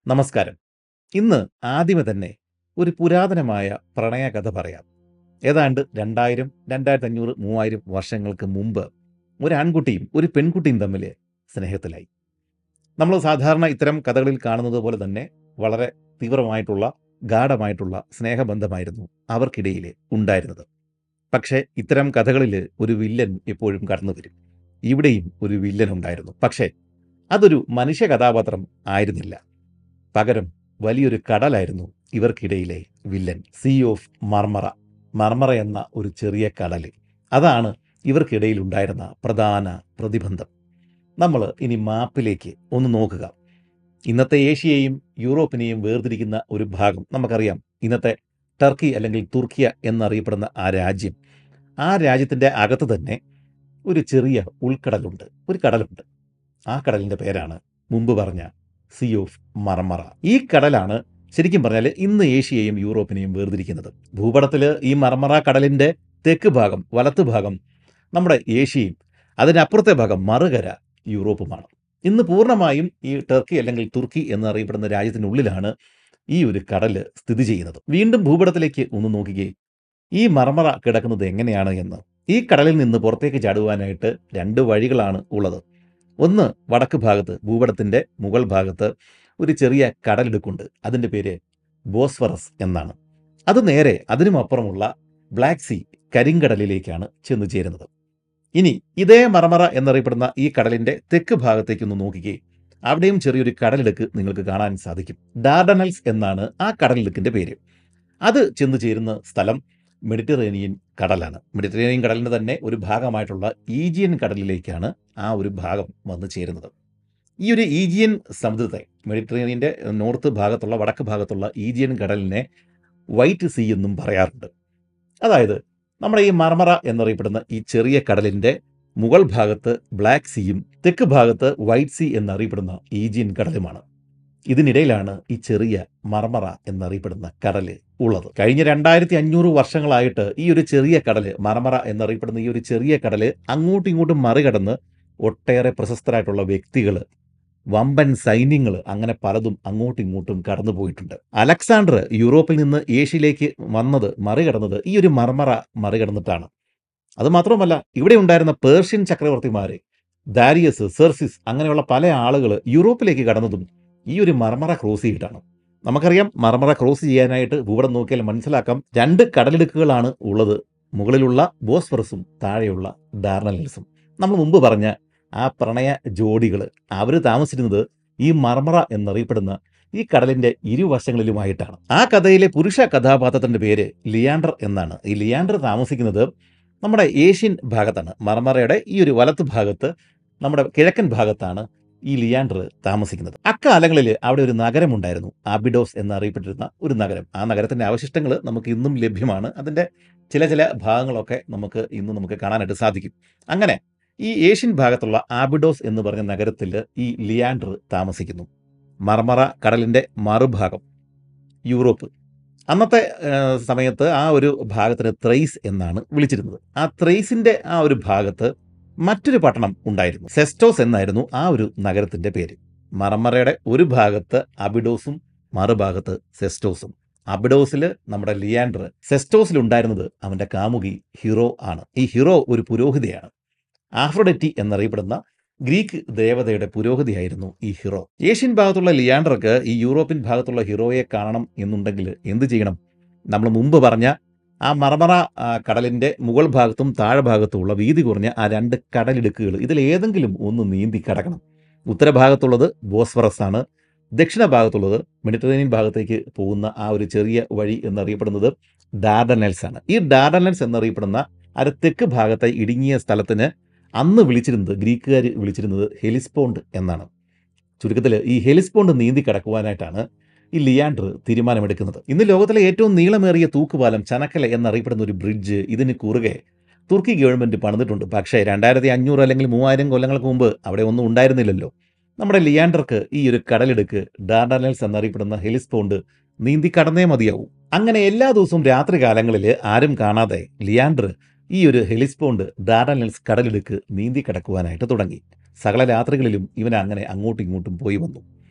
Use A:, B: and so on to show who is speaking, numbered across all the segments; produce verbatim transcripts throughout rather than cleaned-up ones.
A: നമസ്കാരം. ഇന്ന് ആദ്യമേ തന്നെ ഒരു പുരാതനമായ പ്രണയകഥ പറയാം. ഏതാണ്ട് രണ്ടായിരം, രണ്ടായിരത്തി അഞ്ഞൂറ്, മൂവായിരം വർഷങ്ങൾക്ക് മുമ്പ് ഒരു ആൺകുട്ടിയും ഒരു പെൺകുട്ടിയും തമ്മിൽ സ്നേഹത്തിലായി. നമ്മൾ സാധാരണ ഇത്തരം കഥകളിൽ കാണുന്നത് പോലെ തന്നെ വളരെ തീവ്രമായിട്ടുള്ള, ഗാഢമായിട്ടുള്ള സ്നേഹബന്ധമായിരുന്നു അവർക്കിടയിൽ ഉണ്ടായിരുന്നത്. പക്ഷേ ഇത്തരം കഥകളിൽ ഒരു വില്ലൻ എപ്പോഴും കടന്നു വരും. ഇവിടെയും ഒരു വില്ലൻ ഉണ്ടായിരുന്നു. പക്ഷേ അതൊരു മനുഷ്യ കഥാപാത്രം ആയിരുന്നില്ല. പകരം വലിയൊരു കടലായിരുന്നു ഇവർക്കിടയിലെ villain. Sea of Marmara. Marmara എന്ന ഒരു ചെറിയ കടൽ. അതാണ് ഇവർക്കിടയിൽ ഉണ്ടായിരുന്ന പ്രധാന പ്രതിബന്ധം. നമ്മൾ ഇനി മാപ്പിലേക്ക് ഒന്ന് നോക്കുക. ഇന്നത്തെ ഏഷ്യയെയും യൂറോപ്പിനെയും വേർതിരിക്കുന്ന ഒരു ഭാഗം നമുക്കറിയാം. ഇന്നത്തെ ടർക്കി അല്ലെങ്കിൽ തുർക്കിയ എന്നറിയപ്പെടുന്ന ആ രാജ്യം. ആ രാജ്യത്തിൻ്റെ അകത്ത് തന്നെ ഒരു ചെറിയ ഉൾക്കടലുണ്ട്, ഒരു കടലുണ്ട്. ആ കടലിൻ്റെ പേരാണ് മുമ്പ് പറഞ്ഞ സീ ഓഫ് മർമറ. ഈ കടലാണ് ശരിക്കും പറഞ്ഞാൽ ഇന്ന് ഏഷ്യയെയും യൂറോപ്പിനെയും വേർതിരിക്കുന്നത്. ഭൂപടത്തിൽ ഈ മർമറ കടലിൻ്റെ തെക്ക് ഭാഗം, വലത്ത് ഭാഗം നമ്മുടെ ഏഷ്യയും അതിനപ്പുറത്തെ ഭാഗം മറുകര യൂറോപ്പുമാണ്. ഇന്ന് പൂർണ്ണമായും ഈ ടർക്കി അല്ലെങ്കിൽ തുർക്കി എന്നറിയപ്പെടുന്ന രാജ്യത്തിനുള്ളിലാണ് ഈ ഒരു കടൽ സ്ഥിതി ചെയ്യുന്നത്. വീണ്ടും ഭൂപടത്തിലേക്ക് ഒന്ന് നോക്കുകയും ഈ മർമറ കിടക്കുന്നത് എങ്ങനെയാണ് എന്ന്. ഈ കടലിൽ നിന്ന് പുറത്തേക്ക് ചാടുവാനായിട്ട് രണ്ട് വഴികളാണ് ഉള്ളത്. ഒന്ന്, വടക്ക് ഭാഗത്ത് ഭൂപടത്തിൻ്റെ മുകൾ ഭാഗത്ത് ഒരു ചെറിയ കടലിടുക്കുണ്ട്. അതിൻ്റെ പേര് ബോസ്ഫറസ് എന്നാണ്. അത് നേരെ അതിനുമപ്പുറമുള്ള ബ്ലാക്ക് സീ, കരിങ്കടലിലേക്കാണ് ചെന്നു ചേരുന്നത്. ഇനി ഇതേ മർമറ എന്നറിയപ്പെടുന്ന ഈ കടലിൻ്റെ തെക്ക് ഭാഗത്തേക്കൊന്ന് നോക്കുകയും അവിടെയും ചെറിയൊരു കടലിടുക്ക് നിങ്ങൾക്ക് കാണാൻ സാധിക്കും. ഡാർഡനൽസ് എന്നാണ് ആ കടലിടുക്കിൻ്റെ പേര്. അത് ചെന്നു ചേരുന്ന സ്ഥലം മെഡിറ്ററേനിയൻ കടലാണ്. മെഡിറ്ററേനിയൻ കടലിൻ്റെ തന്നെ ഒരു ഭാഗമായിട്ടുള്ള ഈജിയൻ കടലിലേക്കാണ് ആ ഒരു ഭാഗം വന്നു ചേരുന്നത്. ഈ ഒരു ഈജിയൻ സമുദ്രത്തെ, മെഡിറ്ററേനിയൻ്റെ നോർത്ത് ഭാഗത്തുള്ള വടക്ക് ഭാഗത്തുള്ള ഈജിയൻ കടലിനെ വൈറ്റ് സീ എന്നും പറയാറുണ്ട്. അതായത് നമ്മുടെ ഈ മർമറ എന്നറിയപ്പെടുന്ന ഈ ചെറിയ കടലിൻ്റെ മുകൾ ഭാഗത്ത് ബ്ലാക്ക് സീയും തെക്ക് ഭാഗത്ത് വൈറ്റ് സീ എന്നറിയപ്പെടുന്ന ഈജിയൻ കടലുമാണ്. ഇതിനിടയിലാണ് ഈ ചെറിയ മർമറ എന്നറിയപ്പെടുന്ന കടൽ ഉള്ളത്. കഴിഞ്ഞ രണ്ടായിരത്തി അഞ്ഞൂറ് വർഷങ്ങളായിട്ട് ഈ ഒരു ചെറിയ കടൽ, മർമറ എന്നറിയപ്പെടുന്ന ഈ ഒരു ചെറിയ കടൽ അങ്ങോട്ടും ഇങ്ങോട്ടും മറികടന്ന് ഒട്ടേറെ പ്രശസ്തരായിട്ടുള്ള വ്യക്തികൾ, വമ്പൻ സൈന്യങ്ങൾ, അങ്ങനെ പലതും അങ്ങോട്ടും ഇങ്ങോട്ടും കടന്നു പോയിട്ടുണ്ട്. അലക്സാണ്ടർ യൂറോപ്പിൽ നിന്ന് ഏഷ്യയിലേക്ക് വന്നത്, മറികടന്നത് ഈ ഒരു മർമറ മറികടന്നിട്ടാണ്. അതുമാത്രമല്ല, ഇവിടെ ഉണ്ടായിരുന്ന പേർഷ്യൻ ചക്രവർത്തിമാർ, ദാരിയസ്, സെർസിസ്, അങ്ങനെയുള്ള പല ആളുകൾ യൂറോപ്പിലേക്ക് കടന്നതും ഈ ഒരു മർമറ ക്രോസ് ചെയ്തിട്ടാണ്. നമുക്കറിയാം, മർമറ ക്രോസ് ചെയ്യാനായിട്ട് ഭൂപടം നോക്കിയാൽ മനസ്സിലാക്കാം, രണ്ട് കടലിടുക്കുകളാണ് ഉള്ളത്. മുകളിലുള്ള ബോസ്ഫറസും താഴെയുള്ള ഡാർഡനൽസും. നമ്മൾ മുമ്പ് പറഞ്ഞ ആ പ്രണയ ജോഡികൾ അവർ താമസിച്ചിരുന്നത് ഈ മർമറ എന്നറിയപ്പെടുന്ന ഈ കടലിൻ്റെ ഇരുവശങ്ങളിലുമായിട്ടാണ്. ആ കഥയിലെ പുരുഷ കഥാപാത്രത്തിൻ്റെ പേര് ലിയാൻഡർ എന്നാണ്. ഈ ലിയാൻഡർ താമസിക്കുന്നത് നമ്മുടെ ഏഷ്യൻ ഭാഗത്താണ്. മർമറയുടെ ഈ ഒരു വലത്ത് ഭാഗത്ത്, നമ്മുടെ കിഴക്കൻ ഭാഗത്താണ് ഈ ലിയാൻഡർ താമസിക്കുന്നത്. അക്കാലങ്ങളിൽ അവിടെ ഒരു നഗരമുണ്ടായിരുന്നു, ആബിഡോസ് എന്നറിയപ്പെട്ടിരുന്ന ഒരു നഗരം. ആ നഗരത്തിൻ്റെ അവശിഷ്ടങ്ങൾ നമുക്ക് ഇന്നും ലഭ്യമാണ്. അതിൻ്റെ ചില ചില ഭാഗങ്ങളൊക്കെ നമുക്ക് ഇന്ന് നമുക്ക് കാണാനായിട്ട് സാധിക്കും. അങ്ങനെ ഈ ഏഷ്യൻ ഭാഗത്തുള്ള ആബിഡോസ് എന്ന് പറഞ്ഞ നഗരത്തിൽ ഈ ലിയാൻഡർ താമസിക്കുന്നു. മർമറ കടലിൻ്റെ മറുഭാഗം യൂറോപ്പ്. അന്നത്തെ സമയത്ത് ആ ഒരു ഭാഗത്തിന് ത്രൈസ് എന്നാണ് വിളിച്ചിരുന്നത്. ആ ത്രൈസിൻ്റെ ആ ഒരു ഭാഗത്ത് മറ്റൊരു പട്ടണം ഉണ്ടായിരുന്നു. സെസ്റ്റോസ് എന്നായിരുന്നു ആ ഒരു നഗരത്തിൻ്റെ പേര്. മർമറയുടെ ഒരു ഭാഗത്ത് അബിഡോസും മറുഭാഗത്ത് സെസ്റ്റോസും. അബിഡോസിൽ നമ്മുടെ ലിയാൻഡർ, സെസ്റ്റോസിൽ ഉണ്ടായിരുന്നത് അവൻ്റെ കാമുകി ഹിറോ ആണ്. ഈ ഹിറോ ഒരു പുരോഹിതയാണ്. ആഫ്രോഡെറ്റി എന്നറിയപ്പെടുന്ന ഗ്രീക്ക് ദേവതയുടെ പുരോഹിതയായിരുന്നു ഈ ഹിറോ. ഏഷ്യൻ ഭാഗത്തുള്ള ലിയാൻഡർക്ക് ഈ യൂറോപ്യൻ ഭാഗത്തുള്ള ഹിറോയെ കാണണം എന്നുണ്ടെങ്കിൽ എന്ത് ചെയ്യണം? നമ്മൾ മുമ്പ് പറഞ്ഞ ആ മർമറ കടലിൻ്റെ മുകൾ ഭാഗത്തും താഴെ ഭാഗത്തുമുള്ള വീതി കുറഞ്ഞ ആ രണ്ട് കടലിടുക്കുകൾ, ഇതിലേതെങ്കിലും ഒന്ന് നീന്തി കടക്കണം. ഉത്തരഭാഗത്തുള്ളത് ബോസ്ഫറസ് ആണ്. ദക്ഷിണ ഭാഗത്തുള്ളത് മെഡിറ്ററേനിയൻ ഭാഗത്തേക്ക് പോകുന്ന ആ ഒരു ചെറിയ വഴി എന്നറിയപ്പെടുന്നത് ഡാർഡനൽസ് ആണ്. ഈ ഡാർഡനൽസ് എന്നറിയപ്പെടുന്ന ആ തെക്ക് ഭാഗത്തെ ഇടുങ്ങിയ സ്ഥലത്തിന് അന്ന് വിളിച്ചിരുന്നത്, ഗ്രീക്കുകാർ വിളിച്ചിരുന്നത് ഹെലിസ്പോണ്ട് എന്നാണ്. ചുരുക്കത്തിൽ ഈ ഹെലിസ്പോണ്ട് നീന്തി കടക്കുവാനായിട്ടാണ് ഈ ലിയാൻഡർ തീരുമാനമെടുക്കുന്നത്. ഇന്ന് ലോകത്തിലെ ഏറ്റവും നീളമേറിയ തൂക്കുപാലം ചനക്കല എന്നറിയപ്പെടുന്ന ഒരു ബ്രിഡ്ജ് ഇതിന് കുറുകെ തുർക്കി ഗവൺമെൻറ് പണിതിട്ടുണ്ട്. പക്ഷേ രണ്ടായിരത്തി അഞ്ഞൂറ് അല്ലെങ്കിൽ മൂവായിരം കൊല്ലങ്ങൾക്ക് മുമ്പ് അവിടെ ഒന്നും ഉണ്ടായിരുന്നില്ലല്ലോ. നമ്മുടെ ലിയാൻഡർക്ക് ഈ ഒരു കടലിടുക്ക്, ഡാർഡനൽസ് എന്നറിയപ്പെടുന്ന ഹെലിസ്പോണ്ട് നീന്തി കടന്നേ മതിയാവും. അങ്ങനെ എല്ലാ ദിവസവും രാത്രി കാലങ്ങളിൽ ആരും കാണാതെ ലിയാൻഡർ ഈ ഒരു ഹെലിസ്പോണ്ട്, ഡാർഡനൽസ് കടലിടുക്ക് നീന്തി കടക്കുവാനായിട്ട് തുടങ്ങി. സകല രാത്രികളിലും ഇവൻ അങ്ങനെ അങ്ങോട്ടും ഇങ്ങോട്ടും പോയി വന്നു.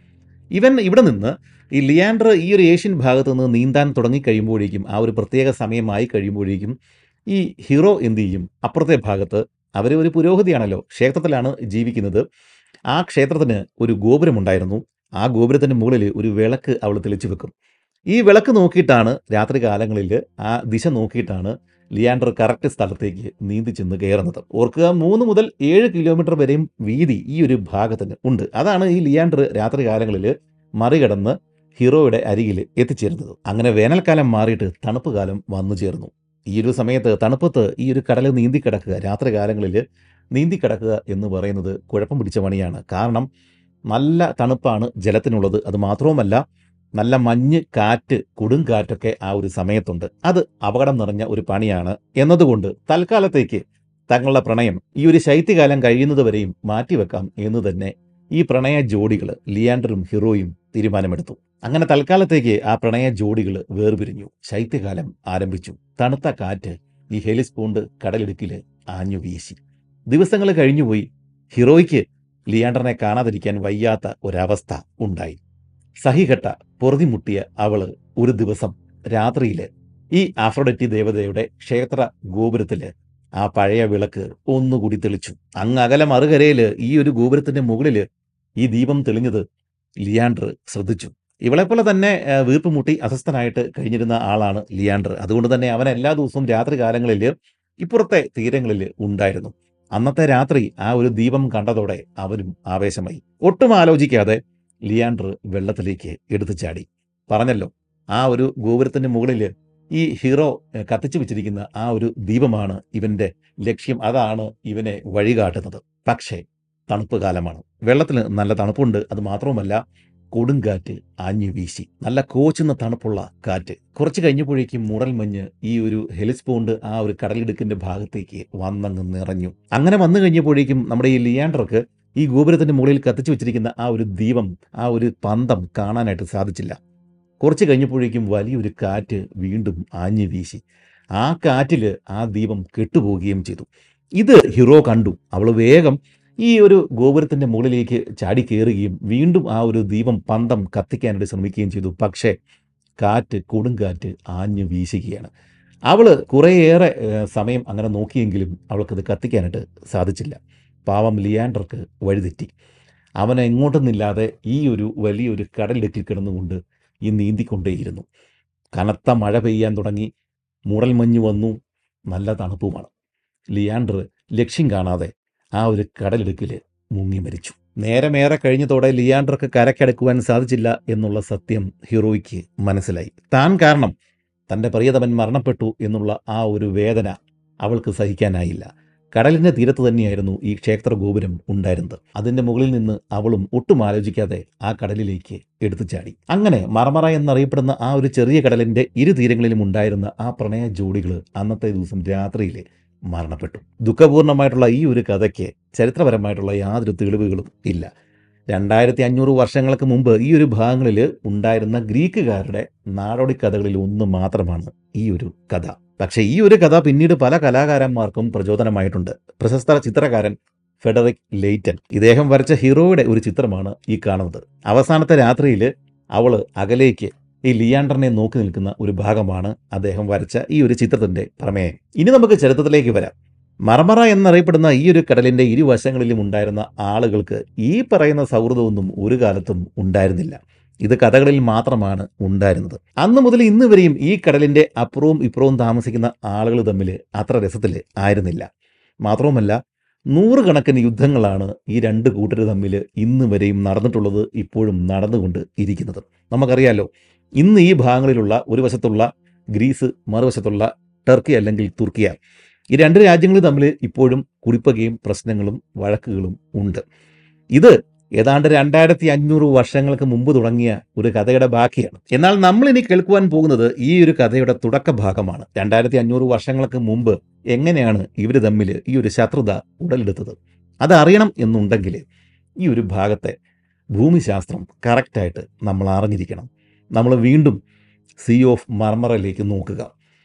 A: ഇവൻ ഇവിടെ നിന്ന് ഈ ലിയാൻഡർ ഈ ഒരു ഏഷ്യൻ ഭാഗത്ത് നിന്ന് നീന്താൻ തുടങ്ങിക്കഴിയുമ്പോഴേക്കും ആ ഒരു പ്രത്യേക സമയമായി കഴിയുമ്പോഴേക്കും ഈ ഹീറോ എന്ത് ചെയ്യും? അപ്പുറത്തെ ഭാഗത്ത് അവർ ഒരു പുരോഹിതിയാണല്ലോ, ക്ഷേത്രത്തിലാണ് ജീവിക്കുന്നത്. ആ ക്ഷേത്രത്തിന് ഒരു ഗോപുരമുണ്ടായിരുന്നു. ആ ഗോപുരത്തിൻ്റെ മുകളിൽ ഒരു വിളക്ക് അവൾ തെളിച്ചു വെക്കും. ഈ വിളക്ക് നോക്കിയിട്ടാണ് രാത്രി കാലങ്ങളിൽ ആ ദിശ നോക്കിയിട്ടാണ് ലിയാൻഡർ കറക്റ്റ് സ്ഥലത്തേക്ക് നീന്തി ചെന്ന് കയറുന്നത്. ഓർക്കുക, മൂന്ന് മുതൽ ഏഴ് കിലോമീറ്റർ വരെയും വീതി ഈ ഒരു ഭാഗത്തിന് ഉണ്ട്. അതാണ് ഈ ലിയാൻഡർ രാത്രി കാലങ്ങളിൽ മറികടന്ന് ഹീറോയുടെ അരികിൽ എത്തിച്ചേരുന്നത്. അങ്ങനെ വേനൽക്കാലം മാറിയിട്ട് തണുപ്പ് കാലം വന്നു ചേർന്നു. ഈ ഒരു സമയത്ത് തണുപ്പത്ത് ഈ ഒരു കടൽ നീന്തി കിടക്കുക, രാത്രി കാലങ്ങളിൽ നീന്തി കിടക്കുക എന്ന് പറയുന്നത് കുഴപ്പം പിടിച്ച പണിയാണ്. കാരണം നല്ല തണുപ്പാണ് ജലത്തിനുള്ളത്. അത് മാത്രവുമല്ല, നല്ല മഞ്ഞ്, കാറ്റ്, കൊടുങ്കാറ്റൊക്കെ ആ ഒരു സമയത്തുണ്ട്. അത് അപകടം നിറഞ്ഞ ഒരു പണിയാണ് എന്നതുകൊണ്ട് തൽക്കാലത്തേക്ക് തങ്ങളുടെ പ്രണയം ഈ ഒരു ശൈത്യകാലം കഴിയുന്നത് വരെയും മാറ്റിവെക്കാം എന്ന് തന്നെ ഈ പ്രണയ ജോഡികൾ ലിയാൻഡറും ഹീറോയും തീരുമാനമെടുത്തു. അങ്ങനെ തൽക്കാലത്തേക്ക് ആ പ്രണയ ജോഡികൾ വേർപിരിഞ്ഞു. ശൈത്യകാലം ആരംഭിച്ചു. തണുത്ത കാറ്റ് ഈ ഹെലിസ്പോണ്ട് കടലിടുക്കിൽ ആഞ്ഞു വീശി. ദിവസങ്ങൾ കഴിഞ്ഞുപോയി. ഹീറോയ്ക്ക് ലിയാൻഡറിനെ കാണാതിരിക്കാൻ വയ്യാത്ത ഒരവസ്ഥ ഉണ്ടായി. സഹികെട്ട പൊറുതിമുട്ടിയ അവള് ഒരു ദിവസം രാത്രിയിൽ ഈ ആഫ്രോഡൈറ്റി ദേവതയുടെ ക്ഷേത്ര ഗോപുരത്തിൽ ആ പഴയ വിളക്ക് ഒന്നുകൂടി തെളിച്ചു. അങ്ങ് അകലെ മറുകരയിൽ ഈ ഒരു ഗോപുരത്തിന്റെ മുകളിൽ ഈ ദീപം തെളിഞ്ഞത് ലിയാൻഡർ ശ്രദ്ധിച്ചു. ഇവളെപ്പോലെ തന്നെ വീർപ്പ് മുട്ടി അസ്വസ്ഥനായിട്ട് കഴിഞ്ഞിരുന്ന ആളാണ് ലിയാൻഡർ. അതുകൊണ്ട് തന്നെ അവൻ എല്ലാ ദിവസവും രാത്രി കാലങ്ങളിൽ ഇപ്പുറത്തെ തീരങ്ങളിൽ ഉണ്ടായിരുന്നു. അന്നത്തെ രാത്രി ആ ഒരു ദീപം കണ്ടതോടെ അവനും ആവേശമായി. ഒട്ടും ആലോചിക്കാതെ ലിയാൻഡർ വെള്ളത്തിലേക്ക് എടുത്തു ചാടി. പറഞ്ഞല്ലോ, ആ ഒരു ഗോപുരത്തിന്റെ മുകളിൽ ഈ ഹീറോ കത്തിച്ചു വെച്ചിരിക്കുന്ന ആ ഒരു ദീപമാണ് ഇവന്റെ ലക്ഷ്യം. അതാണ് ഇവനെ വഴികാട്ടുന്നത്. പക്ഷേ തണുപ്പ് കാലമാണ്. വെള്ളത്തിന് നല്ല തണുപ്പുണ്ട്. അത് മാത്രവുമല്ല, കൊടുങ്കാറ്റ് ആഞ്ഞു വീശി. നല്ല കോച്ചുന്ന തണുപ്പുള്ള കാറ്റ്. കുറച്ച് കഴിഞ്ഞപ്പോഴേക്കും മുറൽമഞ്ഞ് ഈ ഒരു ഹെലിസ്പോണ്ട് ആ ഒരു കടലിടുക്കിന്റെ ഭാഗത്തേക്ക് വന്നങ്ങ് നിറഞ്ഞു. അങ്ങനെ വന്നു കഴിഞ്ഞപ്പോഴേക്കും നമ്മുടെ ഈ ലിയാൻഡർക്ക് ഈ ഗോപുരത്തിന്റെ മുകളിൽ കത്തിച്ചു വെച്ചിരിക്കുന്ന ആ ഒരു ദീപം, ആ ഒരു പന്തം കാണാനായിട്ട് സാധിച്ചില്ല. കുറച്ച് കഴിഞ്ഞപ്പോഴേക്കും വലിയൊരു കാറ്റ് വീണ്ടും ആഞ്ഞു വീശി. ആ കാറ്റിൽ ആ ദീപം കെട്ടുപോവുകയും ചെയ്തു. ഇത് ഹീറോ കണ്ടു. അവൾ വേഗം ഈ ഒരു ഗോപുരത്തിന്റെ മുകളിലേക്ക് ചാടി കയറുകയും വീണ്ടും ആ ഒരു ദീപം പന്തം കത്തിക്കാനായിട്ട് ശ്രമിക്കുകയും ചെയ്തു. പക്ഷേ കാറ്റ്, കൊടുങ്കാറ്റ് ആഞ്ഞു വീശുകയാണ്. അവൾ കുറേയേറെ സമയം അങ്ങനെ നോക്കിയെങ്കിലും അവൾക്കത് കത്തിക്കാനായിട്ട് സാധിച്ചില്ല. പാവം ലിയാൻഡർക്ക് വഴിതെറ്റി. അവനെ എങ്ങോട്ടൊന്നില്ലാതെ ഈ ഒരു വലിയൊരു കടലിടുക്കിൽ കിടന്നുകൊണ്ട് ഈ നീന്തിക്കൊണ്ടേയിരുന്നു. കനത്ത മഴ പെയ്യാൻ തുടങ്ങി. മൂടൽമഞ്ഞ് വന്നു. നല്ല തണുപ്പുമാണ്. ലിയാൻഡർ ലക്ഷ്യം കാണാതെ ആ ഒരു കടലിടുക്കിൽ മുങ്ങി മരിച്ചു. നേരമേറെ കഴിഞ്ഞതോടെ ലിയാൻഡർക്ക് കരക്കടക്കുവാൻ സാധിച്ചില്ല എന്നുള്ള സത്യം ഹീറോയ്ക്ക് മനസ്സിലായി. താൻ കാരണം തൻ്റെ പ്രിയതമൻ മരണപ്പെട്ടു എന്നുള്ള ആ ഒരു വേദന അവൾക്ക് സഹിക്കാനായില്ല. കടലിൻ്റെ തീരത്ത് തന്നെയായിരുന്നു ഈ ക്ഷേത്ര ഗോപുരം ഉണ്ടായിരുന്നത്. അതിൻ്റെ മുകളിൽ നിന്ന് അവളും ഒട്ടും ആലോചിക്കാതെ ആ കടലിലേക്ക് എടുത്തു ചാടി. അങ്ങനെ മർമറ എന്നറിയപ്പെടുന്ന ആ ഒരു ചെറിയ കടലിൻ്റെ ഇരു തീരങ്ങളിലും ഉണ്ടായിരുന്ന ആ പ്രണയ ജോഡികൾ അന്നത്തെ ദിവസം രാത്രിയിൽ മരണപ്പെട്ടു. ദുഃഖപൂർണമായിട്ടുള്ള ഈ ഒരു കഥയ്ക്ക് ചരിത്രപരമായിട്ടുള്ള യാതൊരു തെളിവുകളും ഇല്ല. രണ്ടായിരത്തി അഞ്ഞൂറ് വർഷങ്ങൾക്ക് മുമ്പ് ഈ ഒരു ഭാഗങ്ങളിൽ ഉണ്ടായിരുന്ന ഗ്രീക്കുകാരുടെ നാടോടി കഥകളിൽ ഒന്ന് മാത്രമാണ് ഈ ഒരു കഥ. പക്ഷേ ഈ ഒരു കഥ പിന്നീട് പല കലാകാരന്മാർക്കും പ്രചോദനമായിട്ടുണ്ട്. പ്രശസ്ത ചിത്രകാരൻ ഫെഡറിക് ലെയ്റ്റൻ, ഇദ്ദേഹം വരച്ച ഹീറോയുടെ ഒരു ചിത്രമാണ് ഈ കാണുന്നത്. അവസാനത്തെ രാത്രിയിൽ അവൾ അകലേക്ക് ഈ ലിയാൻഡറിനെ നോക്കി നിൽക്കുന്ന ഒരു ഭാഗമാണ് അദ്ദേഹം വരച്ച ഈ ഒരു ചിത്രത്തിൻ്റെ പ്രമേയം. ഇനി നമുക്ക് ചരിത്രത്തിലേക്ക് വരാം. മർമറ എന്നറിയപ്പെടുന്ന ഈ ഒരു കടലിൻ്റെ ഇരുവശങ്ങളിലും ഉണ്ടായിരുന്ന ആളുകൾക്ക് ഈ പറയുന്ന സൗഹൃദമൊന്നും ഒരു കാലത്തും ഉണ്ടായിരുന്നില്ല. ഇത് കഥകളിൽ മാത്രമാണ് ഉണ്ടായിരുന്നത്. അന്ന് മുതൽ ഇന്ന് വരെയും ഈ കടലിൻ്റെ അപ്പുറവും ഇപ്പുറവും താമസിക്കുന്ന ആളുകൾ തമ്മിൽ അത്ര രസത്തിൽ ആയിരുന്നില്ല. മാത്രവുമല്ല, നൂറുകണക്കിന് യുദ്ധങ്ങളാണ് ഈ രണ്ട് കൂട്ടർ തമ്മിൽ ഇന്ന് വരെയും നടന്നിട്ടുള്ളത്, ഇപ്പോഴും നടന്നുകൊണ്ട് ഇരിക്കുന്നത്. നമുക്കറിയാലോ, ഇന്ന് ഈ ഭാഗങ്ങളിലുള്ള ഒരു വശത്തുള്ള ഗ്രീസ്, മറുവശത്തുള്ള ടർക്കി അല്ലെങ്കിൽ തുർക്കിയ, ഈ രണ്ട് രാജ്യങ്ങൾ തമ്മിൽ ഇപ്പോഴും കുടിപ്പകയും പ്രശ്നങ്ങളും വഴക്കുകളും ഉണ്ട്. ഇത് ഏതാണ്ട് രണ്ടായിരത്തി അഞ്ഞൂറ് വർഷങ്ങൾക്ക് മുമ്പ് തുടങ്ങിയ ഒരു കഥയുടെ ബാക്കിയാണ്. എന്നാൽ നമ്മൾ ഇനി കേൾക്കുവാൻ പോകുന്നത് ഈ ഒരു കഥയുടെ തുടക്ക ഭാഗമാണ്. രണ്ടായിരത്തി അഞ്ഞൂറ് വർഷങ്ങൾക്ക് മുമ്പ് എങ്ങനെയാണ് ഇവർ തമ്മിൽ ഈ ഒരു ശത്രുത ഉടലെടുത്തത് അതറിയണം എന്നുണ്ടെങ്കിൽ ഈ ഒരു ഭാഗത്തെ ഭൂമിശാസ്ത്രം കറക്റ്റായിട്ട് നമ്മൾ അറിഞ്ഞിരിക്കണം. നമ്മൾ വീണ്ടും സീ ഓഫ് മർമറയിലേക്ക് നോക്കുക.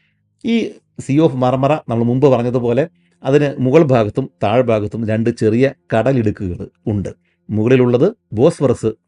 A: ഈ സീ ഓഫ് മർമറ നമ്മൾ മുമ്പ് പറഞ്ഞതുപോലെ അതിന് മുകൾ ഭാഗത്തും താഴ്ഭാഗത്തും രണ്ട് ചെറിയ കടലിടുക്കുകൾ ഉണ്ട്. മുകളിലുള്ളത് ബോസ്ഫറസ്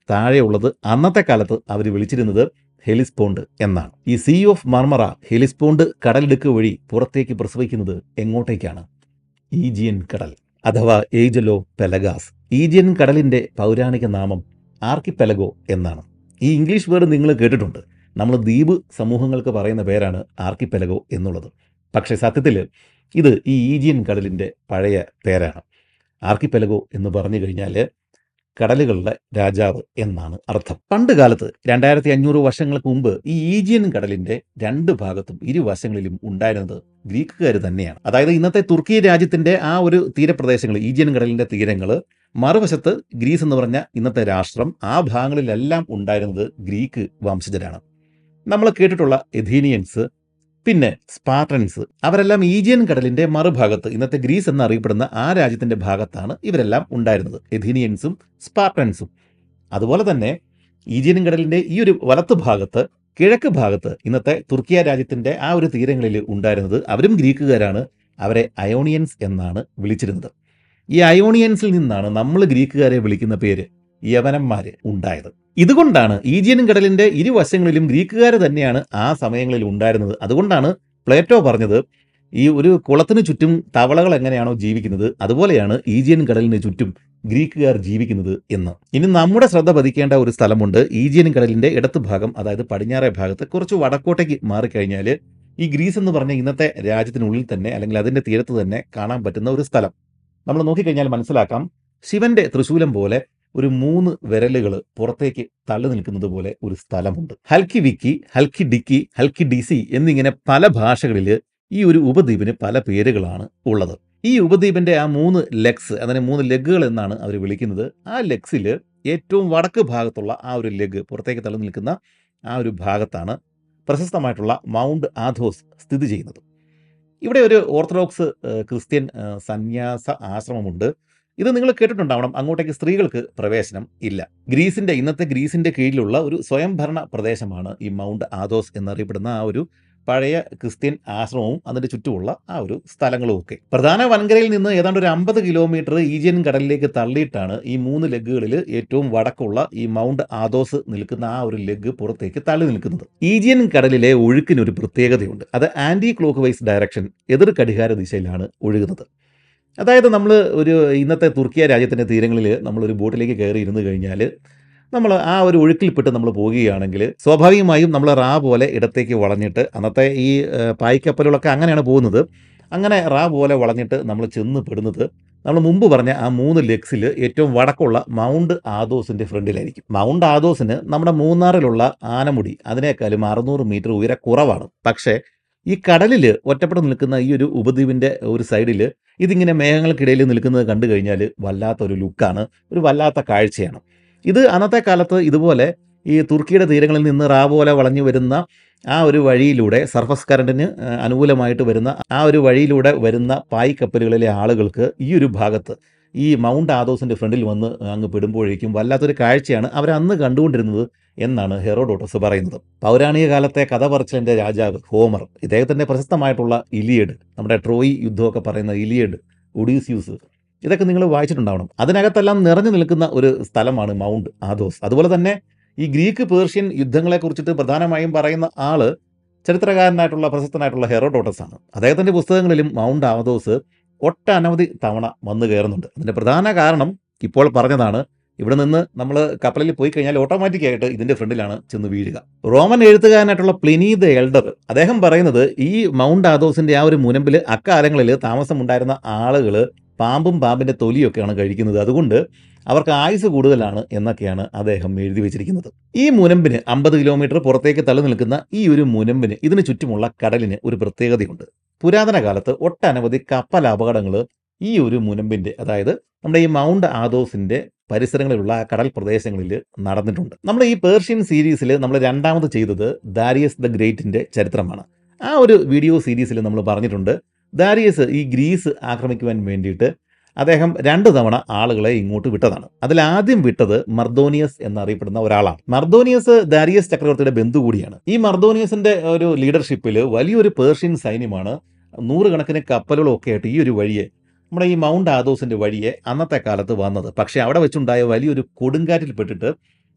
A: താഴെയുള്ളത് അന്നത്തെ കാലത്ത് അവർ വിളിച്ചിരുന്നത് ഹെലിസ്പോണ്ട് എന്നാണ്. ഈ സീ ഓഫ് മർമറ ഹെലിസ്പോണ്ട് കടലിടുക്ക് വഴി പുറത്തേക്ക് പ്രസവിക്കുന്നത് എങ്ങോട്ടേക്കാണ്? ഈജിയൻ കടൽ അഥവാ ഏഞ്ചലോ പെലഗാസ്. ഈജിയൻ കടലിൻ്റെ പൗരാണിക നാമം ആർക്കിപ്പെലഗോ എന്നാണ്. ഈ ഇംഗ്ലീഷ് വേർഡ് നിങ്ങൾ കേട്ടിട്ടുണ്ട്. നമ്മൾ ദ്വീപ് സമൂഹങ്ങൾക്ക് പറയുന്ന പേരാണ് ആർക്കിപ്പെലഗോ എന്നുള്ളത്. പക്ഷേ സത്യത്തിൽ ഇത് ഈ ഈജിയൻ കടലിൻ്റെ പഴയ പേരാണ്. ആർക്കിപ്പെലഗോ എന്ന് പറഞ്ഞു കഴിഞ്ഞാൽ കടലുകളുടെ രാജാവ് എന്നാണ് അർത്ഥം. പണ്ട് കാലത്ത് രണ്ടായിരത്തി അഞ്ഞൂറ് വർഷങ്ങൾക്ക് മുമ്പ് ഈ ഈജിയൻ കടലിൻ്റെ രണ്ട് ഭാഗത്തും ഇരുവശങ്ങളിലും ഉണ്ടായിരുന്നത് ഗ്രീക്കുകാർ തന്നെയാണ്. അതായത് ഇന്നത്തെ തുർക്കി രാജ്യത്തിൻ്റെ ആ ഒരു തീരപ്രദേശങ്ങൾ, ഈജിയൻ കടലിൻ്റെ തീരങ്ങൾ, മറുവശത്ത് ഗ്രീസ് എന്ന് പറഞ്ഞ ഇന്നത്തെ രാഷ്ട്രം, ആ ഭാഗങ്ങളിലെല്ലാം ഉണ്ടായിരുന്നത് ഗ്രീക്ക് വംശജരാണ്. നമ്മൾ കേട്ടിട്ടുള്ള എഥീനിയൻസ്, പിന്നെ സ്പാർട്ടൻസ്, അവരെല്ലാം ഈജിയൻ കടലിൻ്റെ മറുഭാഗത്ത്, ഇന്നത്തെ ഗ്രീസ് എന്നറിയപ്പെടുന്ന ആ രാജ്യത്തിൻ്റെ ഭാഗത്താണ് ഇവരെല്ലാം ഉണ്ടായിരുന്നത്, എഥീനിയൻസും സ്പാർട്ടൻസും. അതുപോലെ തന്നെ ഈജിയൻ കടലിൻ്റെ ഈ ഒരു വലത്ത് ഭാഗത്ത്, കിഴക്ക് ഭാഗത്ത് ഇന്നത്തെ തുർക്കിയ രാജ്യത്തിൻ്റെ ആ ഒരു തീരങ്ങളിൽ ഉണ്ടായിരുന്നത് അവരും ഗ്രീക്കുകാരാണ്. അവരെ അയോണിയൻസ് എന്നാണ് വിളിച്ചിരുന്നത്. ഈ അയോണിയൻസിൽ നിന്നാണ് നമ്മൾ ഗ്രീക്കുകാരെ വിളിക്കുന്ന പേര് യവനന്മാർ ഉണ്ടായത്. ഇതുകൊണ്ടാണ് ഈജിയൻ കടലിൻ്റെ ഇരുവശങ്ങളിലും ഗ്രീക്കുകാർ തന്നെയാണ് ആ സമയങ്ങളിൽ ഉണ്ടായിരുന്നത്. അതുകൊണ്ടാണ് പ്ലേറ്റോ പറഞ്ഞത്, ഈ ഒരു കുളത്തിന് ചുറ്റും തവളകൾ എങ്ങനെയാണോ ജീവിക്കുന്നത് അതുപോലെയാണ് ഈജിയൻ കടലിന് ചുറ്റും ഗ്രീക്കുകാർ ജീവിക്കുന്നത് എന്ന്. ഇനി നമ്മുടെ ശ്രദ്ധ പതിക്കേണ്ട ഒരു സ്ഥലമുണ്ട്. ഈജിയൻ കടലിൻ്റെ ഇടത്ത് ഭാഗം, അതായത് പടിഞ്ഞാറേ ഭാഗത്ത് കുറച്ച് വടക്കോട്ടേക്ക് മാറിക്കഴിഞ്ഞാൽ ഈ ഗ്രീസ് എന്ന് പറഞ്ഞ ഇന്നത്തെ രാജ്യത്തിനുള്ളിൽ തന്നെ, അല്ലെങ്കിൽ അതിൻ്റെ തീരത്ത് തന്നെ കാണാൻ പറ്റുന്ന ഒരു സ്ഥലം നമ്മൾ നോക്കിക്കഴിഞ്ഞാൽ മനസ്സിലാക്കാം. ശിവന്റെ തൃശൂലം പോലെ ഒരു മൂന്ന് വിരലുകൾ പുറത്തേക്ക് തള്ളി നിൽക്കുന്നത് പോലെ ഒരു സ്ഥലമുണ്ട്. ഹൽക്കി വിക്കി, ഹൽക്കി ഡിക്കി, ഹൽക്കി ഡിസി എന്നിങ്ങനെ പല ഭാഷകളിൽ ഈ ഒരു ഉപദ്വീപിന് പല പേരുകളാണ് ഉള്ളത്. ഈ ഉപദ്വീപിന്റെ ആ മൂന്ന് ലെഗ്സ്, അതിനെ മൂന്ന് ലെഗുകൾ എന്നാണ് അവർ വിളിക്കുന്നത്. ആ ലെഗ്സിൽ ഏറ്റവും വടക്ക് ഭാഗത്തുള്ള ആ ഒരു ലെഗ്, പുറത്തേക്ക് തള്ളി നിൽക്കുന്ന ആ ഒരു ഭാഗത്താണ് പ്രശസ്തമായിട്ടുള്ള മൗണ്ട് ആഥോസ് സ്ഥിതി ചെയ്യുന്നത്. ഇവിടെ ഒരു ഓർത്തഡോക്സ് ക്രിസ്ത്യൻ സന്യാസ ആശ്രമമുണ്ട്. ഇത് നിങ്ങൾ കേട്ടിട്ടുണ്ടാവണം. അങ്ങോട്ടേക്ക് സ്ത്രീകൾക്ക് പ്രവേശനം ഇല്ല. ഗ്രീസിന്റെ, ഇന്നത്തെ ഗ്രീസിന്റെ കീഴിലുള്ള ഒരു സ്വയംഭരണ പ്രദേശമാണ് ഈ മൗണ്ട് ആഥോസ് എന്നറിയപ്പെടുന്ന ആ ഒരു പഴയ ക്രിസ്ത്യൻ ആശ്രമവും അതിന്റെ ചുറ്റുമുള്ള ആ ഒരു സ്ഥലങ്ങളും ഒക്കെ. പ്രധാന വൻകരയിൽ നിന്ന് ഏതാണ്ട് ഒരു അമ്പത് കിലോമീറ്റർ ഈജിയൻ കടലിലേക്ക് തള്ളിയിട്ടാണ് ഈ മൂന്ന് ലെഗുകളിൽ ഏറ്റവും വടക്കുള്ള ഈ മൗണ്ട് ആഥോസ് നിൽക്കുന്ന ആ ഒരു ലെഗ് പുറത്തേക്ക് തള്ളി നിൽക്കുന്നത്. ഈജിയൻ കടലിലെ ഒഴുക്കിനൊരു പ്രത്യേകതയുണ്ട്. അത് ആന്റി ക്ലോക്ക് വൈസ് ഡയറക്ഷൻ, എതിർ ഘടികാര ദിശയിലാണ് ഒഴുകുന്നത്. അതായത് നമ്മൾ ഒരു ഇന്നത്തെ തുർക്കിയ രാജ്യത്തിൻ്റെ തീരങ്ങളിൽ നമ്മളൊരു ബോട്ടിലേക്ക് കയറി ഇരുന്ന് കഴിഞ്ഞാൽ നമ്മൾ ആ ഒരു ഒഴുക്കിൽപ്പെട്ട് നമ്മൾ പോവുകയാണെങ്കിൽ സ്വാഭാവികമായും നമ്മൾ റാ പോലെ ഇടത്തേക്ക് വളഞ്ഞിട്ട്, അന്നത്തെ ഈ പായ്ക്കപ്പലുകളൊക്കെ അങ്ങനെയാണ് പോകുന്നത്, അങ്ങനെ റാ പോലെ വളഞ്ഞിട്ട് നമ്മൾ ചെന്ന് പെടുന്നത് നമ്മൾ മുമ്പ് പറഞ്ഞ ആ മൂന്ന് ലെഗ്സിൽ ഏറ്റവും വടക്കുള്ള മൗണ്ട് ആഥോസിൻ്റെ ഫ്രണ്ടിലായിരിക്കും. മൗണ്ട് ആഥോസിന് നമ്മുടെ മൂന്നാറിലുള്ള ആനമുടി അതിനേക്കാളും അറുന്നൂറ് മീറ്റർ ഉയര കുറവാണ്. പക്ഷേ ഈ കടലിൽ ഒറ്റപ്പെട്ട് നിൽക്കുന്ന ഈ ഒരു ഉപദ്വീപിൻ്റെ ഒരു സൈഡിൽ ഇതിങ്ങനെ മേഘങ്ങൾക്കിടയിൽ നിൽക്കുന്നത് കണ്ടു കഴിഞ്ഞാൽ വല്ലാത്തൊരു ലുക്കാണ്, ഒരു വല്ലാത്ത കാഴ്ചയാണ്. ഇത് അന്നത്തെ കാലത്ത് ഇതുപോലെ ഈ തുർക്കിയുടെ തീരങ്ങളിൽ നിന്ന് റാ പോലെ വളഞ്ഞു വരുന്ന ആ ഒരു വഴിയിലൂടെ, സർഫസ് കറണ്ടിന് അനുകൂലമായിട്ട് വരുന്ന ആ ഒരു വഴിയിലൂടെ വരുന്ന പായ് കപ്പലുകളിലെ ആളുകൾക്ക് ഈ ഒരു ഭാഗത്ത് ഈ മൗണ്ട് ആഥോസിൻ്റെ ഫ്രണ്ടിൽ വന്ന് അങ്ങ് പെടുമ്പോഴേക്കും വല്ലാത്തൊരു കാഴ്ചയാണ് അവർ അന്ന് കണ്ടുകൊണ്ടിരുന്നത് എന്നാണ് ഹെറോഡോട്ടസ് പറയുന്നത്. പൗരാണിക കാലത്തെ കഥ പറച്ചിലിൻ്റെ രാജാവ് ഹോമർ, ഇദ്ദേഹത്തിൻ്റെ പ്രശസ്തമായിട്ടുള്ള ഇലിയഡ്, നമ്മുടെ ട്രോയ് യുദ്ധമൊക്കെ പറയുന്ന ഇലിയഡ്, ഒഡീസ്യൂസ്, ഇതൊക്കെ നിങ്ങൾ വായിച്ചിട്ടുണ്ടാവണം. അതിനകത്തെല്ലാം നിറഞ്ഞു നിൽക്കുന്ന ഒരു സ്ഥലമാണ് മൗണ്ട് ആഥോസ്. അതുപോലെ തന്നെ ഈ ഗ്രീക്ക് പേർഷ്യൻ യുദ്ധങ്ങളെക്കുറിച്ചിട്ട് പ്രധാനമായും പറയുന്ന ആള് ചരിത്രകാരനായിട്ടുള്ള പ്രശസ്തനായിട്ടുള്ള ഹെറോഡോട്ടസ് ആണ്. അദ്ദേഹത്തിൻ്റെ പുസ്തകങ്ങളിലും മൗണ്ട് ആഥോസ് ഒട്ടനവധി തവണ വന്നു കയറുന്നുണ്ട്. അതിൻ്റെ പ്രധാന കാരണം ഇപ്പോൾ പറഞ്ഞതാണ്. ഇവിടെ നിന്ന് നമ്മൾ കപ്പലിൽ പോയി കഴിഞ്ഞാൽ ഓട്ടോമാറ്റിക്കായിട്ട് ഇതിൻ്റെ ഫ്രണ്ടിലാണ് ചെന്ന് വീഴുക. റോമൻ എഴുത്തുകാരനായിട്ടുള്ള പ്ലിനി ദ എൽഡർ, അദ്ദേഹം പറയുന്നത് ഈ മൗണ്ട് ആഥോസിൻ്റെ ആ ഒരു മുനമ്പിൽ അക്കാലങ്ങളിൽ താമസമുണ്ടായിരുന്ന ആളുകൾ പാമ്പും പാമ്പിൻ്റെ തൊലിയൊക്കെയാണ് കഴിക്കുന്നത്, അതുകൊണ്ട് അവർക്ക് ആയുസ് കൂടുതലാണ് എന്നൊക്കെയാണ് അദ്ദേഹം എഴുതി വെച്ചിരിക്കുന്നത്. ഈ മുനമ്പിന് അമ്പത് കിലോമീറ്റർ പുറത്തേക്ക് തള്ളി നിൽക്കുന്ന ഈ ഒരു മുനമ്പിന്, ഇതിന് ചുറ്റുമുള്ള കടലിന് ഒരു പ്രത്യേകതയുണ്ട്. പുരാതന കാലത്ത് ഒട്ടനവധി കപ്പൽ അപകടങ്ങൾ ഈ ഒരു മുനമ്പിൻ്റെ, അതായത് നമ്മുടെ ഈ മൗണ്ട് ആഥോസിൻ്റെ പരിസരങ്ങളിലുള്ള കടൽ പ്രദേശങ്ങളിൽ നടന്നിട്ടുണ്ട്. നമ്മൾ ഈ പേർഷ്യൻ സീരീസിൽ നമ്മൾ രണ്ടാമത് ചെയ്തത് ദാരിയസ് ദ ഗ്രേറ്റിൻ്റെ ചരിത്രമാണ്. ആ ഒരു വീഡിയോ സീരീസിൽ നമ്മൾ പറഞ്ഞിട്ടുണ്ട്, ദാരിയസ് ഈ ഗ്രീസ് ആക്രമിക്കുവാൻ വേണ്ടിയിട്ട് അദ്ദേഹം രണ്ടു തവണ ആളുകളെ ഇങ്ങോട്ട് വിട്ടതാണ്. അതിൽ ആദ്യം വിട്ടത് മർദോനിയസ് എന്നറിയപ്പെടുന്ന ഒരാളാണ്. മർദോനിയസ് ദാരിയസ് ചക്രവർത്തിയുടെ ബന്ധു കൂടിയാണ്. ഈ മർദോനിയസിന്റെ ഒരു ലീഡർഷിപ്പിൽ വലിയൊരു പേർഷ്യൻ സൈന്യമാണ് നൂറുകണക്കിന് കപ്പലുകളൊക്കെ ആയിട്ട് ഈ ഒരു വഴിയെ, നമ്മുടെ ഈ മൗണ്ട് ആഥോസിന്റെ വഴിയെ അന്നത്തെ കാലത്ത് വന്നത്. പക്ഷേ അവിടെ വെച്ചുണ്ടായ വലിയൊരു കൊടുങ്കാറ്റിൽ പെട്ടിട്ട്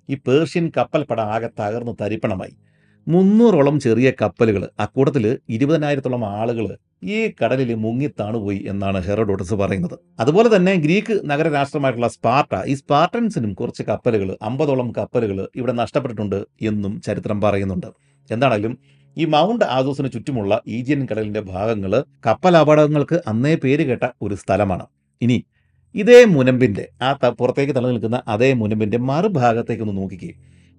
A: ഈ പേർഷ്യൻ കപ്പൽപ്പട ആകെ തകർന്ന് തരിപ്പണമായി. മുന്നൂറോളം ചെറിയ കപ്പലുകൾ, അക്കൂട്ടത്തിൽ ഇരുപതിനായിരത്തോളം ആളുകൾ ഈ കടലിൽ മുങ്ങിത്താണുപോയി എന്നാണ് ഹെറോഡോട്ടസ് പറയുന്നത്. അതുപോലെ തന്നെ ഗ്രീക്ക് നഗരരാഷ്ട്രമായിട്ടുള്ള സ്പാർട്ട, ഈ സ്പാർട്ടൻസിനും കുറച്ച് കപ്പലുകൾ, അമ്പതോളം കപ്പലുകൾ ഇവിടെ നഷ്ടപ്പെട്ടിട്ടുണ്ട് എന്നും ചരിത്രം പറയുന്നുണ്ട്. എന്താണെങ്കിലും ഈ മൗണ്ട് ആസോസിന് ചുറ്റുമുള്ള ഈജിയൻ കടലിന്റെ ഭാഗങ്ങൾ കപ്പൽ അപകടങ്ങൾക്ക് അന്നേ പേര് കേട്ട ഒരു സ്ഥലമാണ്. ഇനി ഇതേ മുനമ്പിന്റെ ആ ത- പുറത്തേക്ക് തള്ളി നിൽക്കുന്ന അതേ മുനമ്പിന്റെ മറുഭാഗത്തേക്കൊന്ന് നോക്കിക്കേ.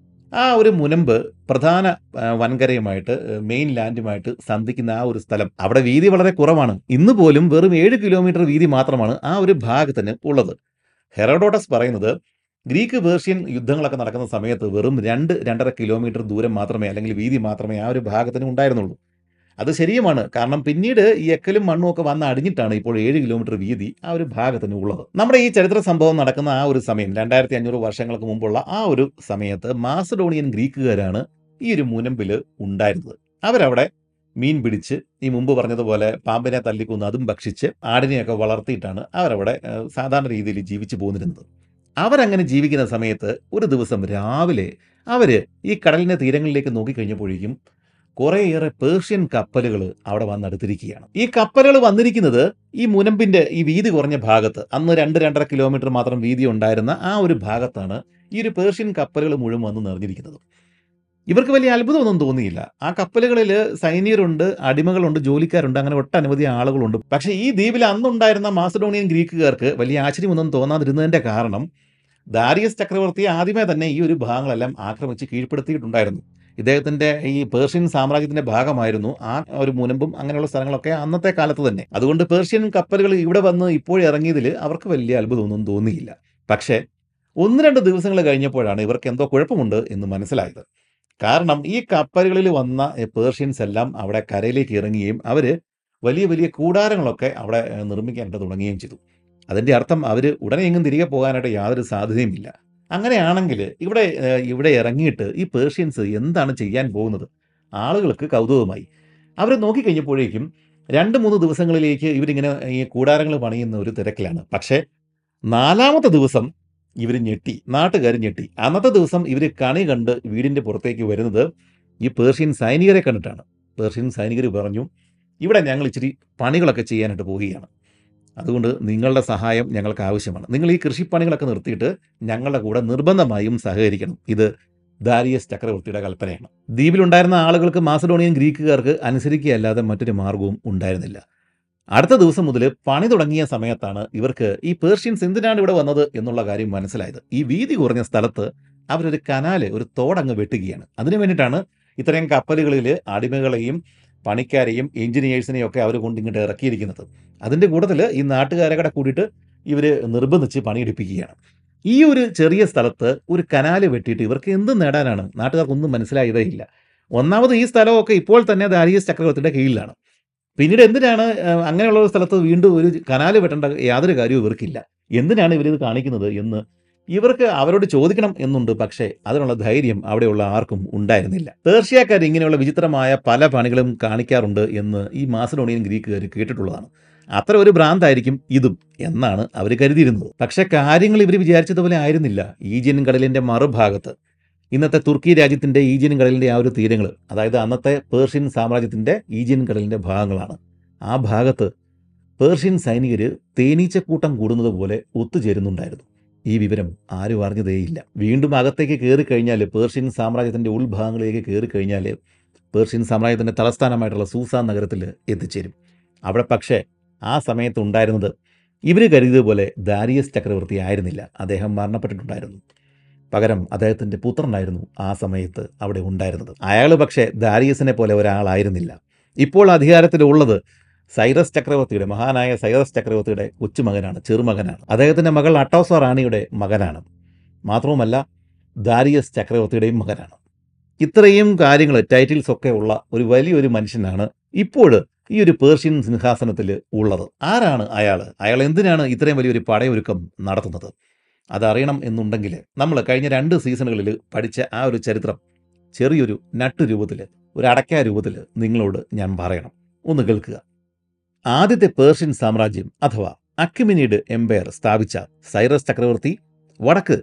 A: ആ ഒരു മുനമ്പ് പ്രധാന ആ, വൻകരയുമായിട്ട് മെയിൻ ലാൻഡുമായിട്ട് സന്ധിക്കുന്ന ആ ഒരു സ്ഥലം, അവിടെ വീതി വളരെ കുറവാണ്. ഇന്ന് പോലും വെറും ഏഴ് കിലോമീറ്റർ വീതി മാത്രമാണ് ആ ഒരു ഭാഗത്തിന് ഉള്ളത്. ഹെറോഡോട്ടസ് പറയുന്നത് ഗ്രീക്ക് പേർഷ്യൻ യുദ്ധങ്ങളൊക്കെ നടക്കുന്ന സമയത്ത് വെറും രണ്ട് രണ്ടര കിലോമീറ്റർ ദൂരം മാത്രമേ, അല്ലെങ്കിൽ വീതി മാത്രമേ ആ ഒരു ഭാഗത്തിന് ഉണ്ടായിരുന്നുള്ളൂ. അത് ശരിയുമാണ്. കാരണം പിന്നീട് ഈ എക്കലും മണ്ണും ഒക്കെ വന്ന് അടിഞ്ഞിട്ടാണ് ഇപ്പോൾ ഏഴ് കിലോമീറ്റർ വീതി ആ ഒരു ഭാഗത്തിന് ഉള്ളത്. നമ്മുടെ ഈ ചരിത്ര സംഭവം നടക്കുന്ന ആ ഒരു സമയം, രണ്ടായിരത്തി അഞ്ഞൂറ് വർഷങ്ങൾക്ക് മുമ്പുള്ള ആ ഒരു സമയത്ത് മാസഡോണിയൻ ഗ്രീക്കുകാരാണ് ഈ ഒരു മുനമ്പിൽ ഉണ്ടായിരുന്നത്. അവരവിടെ മീൻ പിടിച്ച്, ഈ മുമ്പ് പറഞ്ഞതുപോലെ പാമ്പിനെ തല്ലിക്കൊന്ന് അതും ഭക്ഷിച്ച് ആടിനെയൊക്കെ വളർത്തിയിട്ടാണ് അവരവിടെ ഏഹ്, സാധാരണ രീതിയിൽ ജീവിച്ചു പോന്നിരുന്നത്. അവരങ്ങനെ ജീവിക്കുന്ന സമയത്ത് ഒരു ദിവസം രാവിലെ അവര് ഈ കടലിന്റെ തീരങ്ങളിലേക്ക് നോക്കിക്കഴിഞ്ഞപ്പോഴേക്കും കുറേയേറെ പേർഷ്യൻ കപ്പലുകൾ അവിടെ വന്നടുത്തിരിക്കുകയാണ്. ഈ കപ്പലുകൾ വന്നിരിക്കുന്നത് ഈ മുനമ്പിന്റെ ഈ വീതി കുറഞ്ഞ ഭാഗത്ത്, അന്ന് രണ്ട് രണ്ടര കിലോമീറ്റർ മാത്രം വീതി ഉണ്ടായിരുന്ന ആ ഒരു ഭാഗത്താണ് ഈ ഒരു പേർഷ്യൻ കപ്പലുകൾ മുഴുവൻ വന്ന് നിറഞ്ഞിരിക്കുന്നത്. ഇവർക്ക് വലിയ അത്ഭുതമൊന്നും തോന്നിയില്ല. ആ കപ്പലുകളിൽ സൈനികരുണ്ട്, അടിമകളുണ്ട്, ജോലിക്കാരുണ്ട്, അങ്ങനെ ഒട്ടനവധി ആളുകളുണ്ട്. പക്ഷേ ഈ ദ്വീപിൽ അന്നുണ്ടായിരുന്ന മാസഡോണിയൻ ഗ്രീക്കുകാർക്ക് വലിയ ആശ്ചര്യമൊന്നും തോന്നാതിരുന്നതിന്റെ കാരണം, ദാരിയസ് ചക്രവർത്തി ആദ്യമേ തന്നെ ഈ ഒരു ഭാഗങ്ങളെല്ലാം ആക്രമിച്ച് കീഴ്പ്പെടുത്തിയിട്ടുണ്ടായിരുന്നു. ഇദ്ദേഹത്തിന്റെ ഈ പേർഷ്യൻ സാമ്രാജ്യത്തിന്റെ ഭാഗമായിരുന്നു ആ ഒരു മുനമ്പും അങ്ങനെയുള്ള സ്ഥലങ്ങളൊക്കെ അന്നത്തെ കാലത്ത് തന്നെ. അതുകൊണ്ട് പേർഷ്യൻ കപ്പലുകൾ ഇവിടെ വന്ന് ഇപ്പോഴിറങ്ങിയതിൽ അവർക്ക് വലിയ അത്ഭുതമൊന്നും തോന്നിയില്ല. പക്ഷേ ഒന്ന് രണ്ട് ദിവസങ്ങൾ കഴിഞ്ഞപ്പോഴാണ് ഇവർക്ക് എന്തോ കുഴപ്പമുണ്ട് എന്ന് മനസ്സിലായത്. കാരണം ഈ കപ്പലുകളിൽ വന്ന എ, പേർഷ്യൻസ് എല്ലാം അവിടെ കരയിലേക്ക് ഇറങ്ങുകയും അവർ വലിയ വലിയ കൂടാരങ്ങളൊക്കെ അവിടെ ഏഹ്, നിർമ്മിക്കാനായിട്ട് തുടങ്ങുകയും ചെയ്തു. അതിന്റെ അർത്ഥം അവർ ഉടനെ എങ്ങും തിരികെ പോകാനായിട്ട് യാതൊരു സാധ്യതയുമില്ല. അങ്ങനെയാണെങ്കിൽ ഇവിടെ ഏഹ്, ഇവിടെ ഇറങ്ങിയിട്ട് ഈ പേർഷ്യൻസ് എന്താണ് ചെയ്യാൻ പോകുന്നത്? ആളുകൾക്ക് കൗതുകമായി. അവർ നോക്കിക്കഴിഞ്ഞപ്പോഴേക്കും രണ്ട് മൂന്ന് ദിവസങ്ങളിലേക്ക് ഇവരിങ്ങനെ ഈ കൂടാരങ്ങൾ പണിയുന്ന ഒരു തിരക്കിലാണ്. പക്ഷേ നാലാമത്തെ ദിവസം ഇവർ ഞെട്ടി, നാട്ടുകാർ ഞെട്ടി. അന്നത്തെ ദിവസം ഇവർ കണി കണ്ട് വീടിന്റെ പുറത്തേക്ക് വരുന്നത് ഈ പേർഷ്യൻ സൈനികരെ കണ്ടിട്ടാണ്. പേർഷ്യൻ സൈനികർ പറഞ്ഞു, ഇവിടെ ഞങ്ങൾ ഇച്ചിരി പണികളൊക്കെ ചെയ്യാനായിട്ട് പോവുകയാണ്. അതുകൊണ്ട് നിങ്ങളുടെ സഹായം ഞങ്ങൾക്ക് ആവശ്യമാണ്. നിങ്ങൾ ഈ കൃഷിപ്പണികളൊക്കെ നിർത്തിയിട്ട് ഞങ്ങളുടെ കൂടെ നിർബന്ധമായും സഹകരിക്കണം. ഇത് ദാരിയസ് ചക്രവർത്തിയുടെ കൽപ്പനയാണ്. ദ്വീപിലുണ്ടായിരുന്ന ആളുകൾക്ക് മാസഡോണിയൻ ഗ്രീക്കുകാർക്ക് അനുസരിക്കുകയല്ലാതെ മറ്റൊരു മാർഗവും ഉണ്ടായിരുന്നില്ല. അടുത്ത ദിവസം മുതൽ പണി തുടങ്ങിയ സമയത്താണ് ഇവർക്ക് ഈ പേർഷ്യൻസ് എന്തിനാണ് ഇവിടെ വന്നത് എന്നുള്ള കാര്യം മനസ്സിലായത്. ഈ വീതി കുറഞ്ഞ സ്ഥലത്ത് അവരൊരു കനാല്, ഒരു തോടങ്ങ് വെട്ടുകയാണ്. അതിനു വേണ്ടിയിട്ടാണ് ഇത്രയും കപ്പലുകളിൽ അടിമകളെയും പണിക്കാരെയും എഞ്ചിനീയേഴ്സിനെയും ഒക്കെ അവർ കൊണ്ട് ഇങ്ങോട്ട് ഇറക്കിയിരിക്കുന്നത്. അതിൻ്റെ കൂട്ടത്തിൽ ഈ നാട്ടുകാരെ കൂടെ കൂടിയിട്ട് ഇവർ നിർബന്ധിച്ച് പണിയെടുപ്പിക്കുകയാണ്. ഈ ഒരു ചെറിയ സ്ഥലത്ത് ഒരു കനാല് വെട്ടിയിട്ട് ഇവർക്ക് എന്ത് നേടാനാണ്? നാട്ടുകാർക്കൊന്നും മനസ്സിലായതേ ഇല്ല. ഒന്നാമത് ഈ സ്ഥലമൊക്കെ ഇപ്പോൾ തന്നെ ദാരിയസ് ചക്രവർത്തിയുടെ കീഴിലാണ്. പിന്നീട് എന്തിനാണ് ഏഹ്, അങ്ങനെയുള്ള ഒരു സ്ഥലത്ത് വീണ്ടും ഒരു കനാല് വെട്ടേണ്ട യാതൊരു കാര്യവും ഇവർക്കില്ല. എന്തിനാണ് ഇവരിത് കാണിക്കുന്നത് എന്ന് ഇവർക്ക് അവരോട് ചോദിക്കണം എന്നുണ്ട്. പക്ഷേ അതിനുള്ള ധൈര്യം അവിടെയുള്ള ആർക്കും ഉണ്ടായിരുന്നില്ല. പേർഷ്യക്കാർ ഇങ്ങനെയുള്ള വിചിത്രമായ പല പണികളും കാണിക്കാറുണ്ട് എന്ന് ഈ മാസഡോണിയൻ ഗ്രീക്കുകാർ കേട്ടിട്ടുള്ളതാണ്. അത്ര ഒരു ഭ്രാന്തായിരിക്കും ഇതും എന്നാണ് അവർ കരുതിയിരുന്നത്. പക്ഷേ കാര്യങ്ങൾ ഇവർ വിചാരിച്ചതുപോലെ ആയിരുന്നില്ല. ഈജിയൻ കടലിന്റെ മറുഭാഗത്ത്, ഇന്നത്തെ തുർക്കി രാജ്യത്തിന്റെ ഈജിയൻ കടലിന്റെ ആ ഒരു തീരങ്ങൾ, അതായത് അന്നത്തെ പേർഷ്യൻ സാമ്രാജ്യത്തിന്റെ ഈജിയൻ കടലിന്റെ ഭാഗങ്ങളാണ്. ആ ഭാഗത്ത് പേർഷ്യൻ സൈനികർ തേനീച്ചക്കൂട്ടം കൂടുന്നത് പോലെ ഒത്തുചേരുന്നുണ്ടായിരുന്നു. ഈ വിവരം ആരും അറിഞ്ഞതേയില്ല. വീണ്ടും അകത്തേക്ക് കയറി കഴിഞ്ഞാൽ, പേർഷ്യൻ സാമ്രാജ്യത്തിന്റെ ഉൾഭാഗങ്ങളിലേക്ക് കയറി കഴിഞ്ഞാൽ പേർഷ്യൻ സാമ്രാജ്യത്തിന്റെ തലസ്ഥാനമായിട്ടുള്ള സൂസാൻ നഗരത്തിൽ എത്തിച്ചേരും. അവിടെ പക്ഷേ ആ സമയത്ത് ഉണ്ടായിരുന്നത് ഇവർ കരുതിയതുപോലെ ദാരിയസ് ചക്രവർത്തി ആയിരുന്നില്ല. അദ്ദേഹം മരണപ്പെട്ടിട്ടുണ്ടായിരുന്നു. പകരം അദ്ദേഹത്തിൻ്റെ പുത്രനായിരുന്നു ആ സമയത്ത് അവിടെ ഉണ്ടായിരുന്നത്. അയാൾ പക്ഷേ ദാരിയസിനെ പോലെ ഒരാളായിരുന്നില്ല. ഇപ്പോൾ അധികാരത്തിലുള്ളത് സൈറസ് ചക്രവർത്തിയുടെ, മഹാനായ സൈറസ് ചക്രവർത്തിയുടെ കൊച്ചുമകനാണ്, ചെറുമകനാണ്. അദ്ദേഹത്തിൻ്റെ മകൾ അട്ടോസ റാണിയുടെ മകനാണ്. മാത്രവുമല്ല ദാരിയസ് ചക്രവർത്തിയുടെയും മകനാണ്. ഇത്രയും കാര്യങ്ങൾ, ടൈറ്റിൽസ് ഒക്കെ ഉള്ള ഒരു വലിയൊരു മനുഷ്യനാണ് ഇപ്പോൾ ഈ ഒരു പേർഷ്യൻ സിംഹാസനത്തിൽ ഉള്ളത്. ആരാണ് അയാൾ? അയാൾ എന്തിനാണ് ഇത്രയും വലിയൊരു പടയൊരുക്കം നടത്തുന്നത്? അതറിയണം എന്നുണ്ടെങ്കിൽ നമ്മൾ കഴിഞ്ഞ രണ്ട് സീസണുകളിൽ പഠിച്ച ആ ഒരു ചരിത്രം ചെറിയൊരു നട്ട് രൂപത്തിൽ, ഒരു അടയ്ക്ക രൂപത്തിൽ നിങ്ങളോട് ഞാൻ പറയണം. ഒന്ന് കേൾക്കുക. ആദ്യത്തെ പേർഷ്യൻ സാമ്രാജ്യം അഥവാ അക്യുമിനീഡ് എംപയർ സ്ഥാപിച്ച സൈറസ് ചക്രവർത്തി വടക്ക്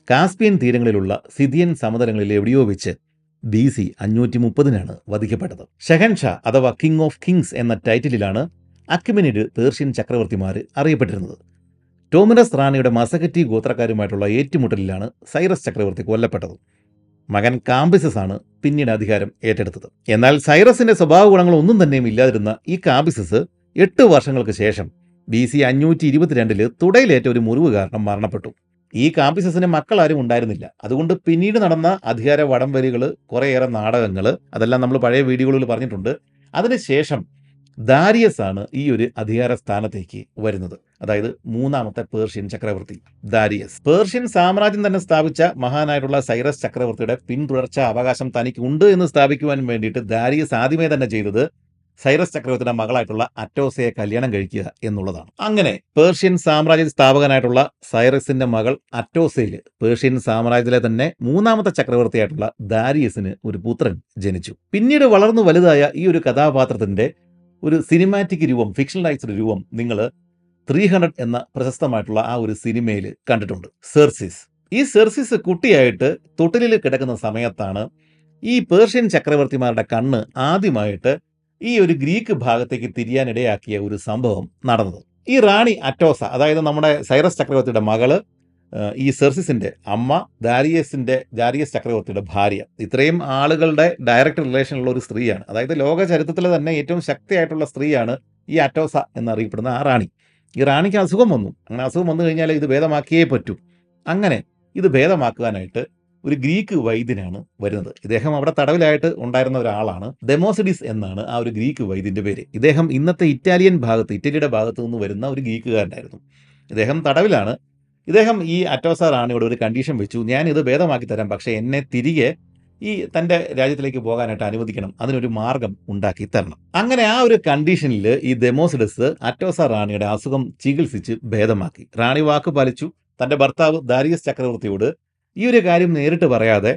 A: കാസ്പിയൻ തീരങ്ങളിലുള്ള സിഥിയൻ സമതലങ്ങളിൽ എവിടെയോ വെച്ച് ബി സി അഞ്ഞൂറ്റി മുപ്പതിനാണ് വധിക്കപ്പെട്ടത്. ഷെഹൻഷാ അഥവാ കിങ് ഓഫ് കിങ്സ് എന്ന ടൈറ്റിലിലാണ് അക്മിനിഡ് പേർഷ്യൻ ചക്രവർത്തിമാർ അറിയപ്പെട്ടിരുന്നത്. ടോമിനസ് റാണിയുടെ മസകറ്റി ഗോത്രക്കാരുമായിട്ടുള്ള ഏറ്റുമുട്ടലിലാണ് സൈറസ് ചക്രവർത്തി കൊല്ലപ്പെട്ടത്. മകൻ കാംബിസസ് ആണ് പിന്നീട് അധികാരം ഏറ്റെടുത്തത്. എന്നാൽ സൈറസിന്റെ സ്വഭാവ ഗുണങ്ങളൊന്നും തന്നെയും ഇല്ലാതിരുന്ന ഈ കാംബിസസ് എട്ട് വർഷങ്ങൾക്ക് ശേഷം ബി സി അഞ്ഞൂറ്റി ഇരുപത്തിരണ്ടില് തുടയിലേറ്റ ഒരു മുറിവ് കാരണം മരണപ്പെട്ടു. ഈ കാംബിസസിന് മക്കളാരും ഉണ്ടായിരുന്നില്ല. അതുകൊണ്ട് പിന്നീട് നടന്ന അധികാര വടംവലികൾ, കുറേയേറെ നാടകങ്ങൾ, അതെല്ലാം നമ്മൾ പഴയ വീഡിയോകളിൽ പറഞ്ഞിട്ടുണ്ട്. അതിനുശേഷം ദാരിയസ് ആണ് ഈ ഒരു അധികാര സ്ഥാനത്തേക്ക് വരുന്നത്. അതായത് മൂന്നാമത്തെ പേർഷ്യൻ ചക്രവർത്തി ദാരിയസ്. പേർഷ്യൻ സാമ്രാജ്യം തന്നെ സ്ഥാപിച്ച മഹാനായിട്ടുള്ള സൈറസ് ചക്രവർത്തിയുടെ പിന്തുടർച്ച അവകാശം തനിക്ക് ഉണ്ട് എന്ന് സ്ഥാപിക്കുവാൻ വേണ്ടിയിട്ട് ദാരിയസ് ആദ്യമേ തന്നെ ചെയ്തത് സൈറസ് ചക്രവർത്തിയുടെ മകളായിട്ടുള്ള അറ്റോസയെ കല്യാണം കഴിക്കുക എന്നുള്ളതാണ്. അങ്ങനെ പേർഷ്യൻ സാമ്രാജ്യ സ്ഥാപകനായിട്ടുള്ള സൈറസിന്റെ മകൾ അറ്റോസയില് പേർഷ്യൻ സാമ്രാജ്യത്തിലെ തന്നെ മൂന്നാമത്തെ ചക്രവർത്തിയായിട്ടുള്ള ദാരിയസിന് ഒരു പുത്രൻ ജനിച്ചു. പിന്നീട് വളർന്നു വലുതായ ഈ ഒരു കഥാപാത്രത്തിന്റെ ഒരു സിനിമാറ്റിക് രൂപം, ഫിക്ഷണലൈസ്ഡ് രൂപം നിങ്ങൾ ത്രീ ഹൺഡ്രഡ് എന്ന പ്രശസ്തമായിട്ടുള്ള ആ ഒരു സിനിമയിൽ കണ്ടിട്ടുണ്ട്. സെർസിസ്. ഈ സെർസിസ് കുട്ടിയായിട്ട് തൊട്ടിലിൽ കിടക്കുന്ന സമയത്താണ് ഈ പേർഷ്യൻ ചക്രവർത്തിമാരുടെ കണ്ണ് ആദ്യമായിട്ട് ഈ ഒരു ഗ്രീക്ക് ഭാഗത്തേക്ക് തിരിയാനിടയാക്കിയ ഒരു സംഭവം നടന്നത്. ഈ റാണി അറ്റോസ, അതായത് നമ്മുടെ സൈറസ് ചക്രവർത്തിയുടെ മകള്, ഈ സെർസിസിന്റെ അമ്മ, ദാരിയസിന്റെ ദാരിയസ് ചക്രവർത്തിയുടെ ഭാര്യ, ഇത്രയും ആളുകളുടെ ഡയറക്റ്റ് റിലേഷനുള്ള ഒരു സ്ത്രീയാണ്. അതായത് ലോക ചരിത്രത്തിലെ തന്നെ ഏറ്റവും ശക്തിയായിട്ടുള്ള സ്ത്രീയാണ് ഈ അറ്റോസ എന്നറിയപ്പെടുന്ന ആ റാണി. ഈ റാണിക്ക് അസുഖം വന്നു. അങ്ങനെ അസുഖം വന്നു കഴിഞ്ഞാൽ ഇത് ഭേദമാക്കിയേ പറ്റൂ. അങ്ങനെ ഇത് ഭേദമാക്കാനായിട്ട് ഒരു ഗ്രീക്ക് വൈദ്യനാണ് വരുന്നത്. ഇദ്ദേഹം അവിടെ തടവിലായിട്ട് ഉണ്ടായിരുന്ന ഒരാളാണ്. ഡെമോസിഡിസ് എന്നാണ് ആ ഒരു ഗ്രീക്ക് വൈദ്യന്റെ പേര്. ഇദ്ദേഹം ഇന്നത്തെ ഇറ്റാലിയൻ ഭാഗത്ത്, ഇറ്റലിയുടെ ഭാഗത്ത് നിന്ന് വരുന്ന ഒരു ഗ്രീക്കുകാരനായിരുന്നു. ഇദ്ദേഹം തടവിലാണ്. ഇദ്ദേഹം ഈ അറ്റോസ റാണിയോട് ഒരു കണ്ടീഷൻ വെച്ചു, ഞാൻ ഇത് ഭേദമാക്കി തരാം, പക്ഷേ എന്നെ തിരികെ ഈ തൻ്റെ രാജ്യത്തിലേക്ക് പോകാനായിട്ട് അനുവദിക്കണം, അതിനൊരു മാർഗം ഉണ്ടാക്കി തരണം. അങ്ങനെ ആ ഒരു കണ്ടീഷനിൽ ഈ ഡെമോസിഡസ് അറ്റോസ റാണിയുടെ അസുഖം ചികിത്സിച്ച് ഭേദമാക്കി. റാണി വാക്ക് പാലിച്ചു. തൻ്റെ ഭർത്താവ് ദാരിയസ് ചക്രവർത്തിയോട് ഈ ഒരു കാര്യം നേരിട്ട് പറയാതെ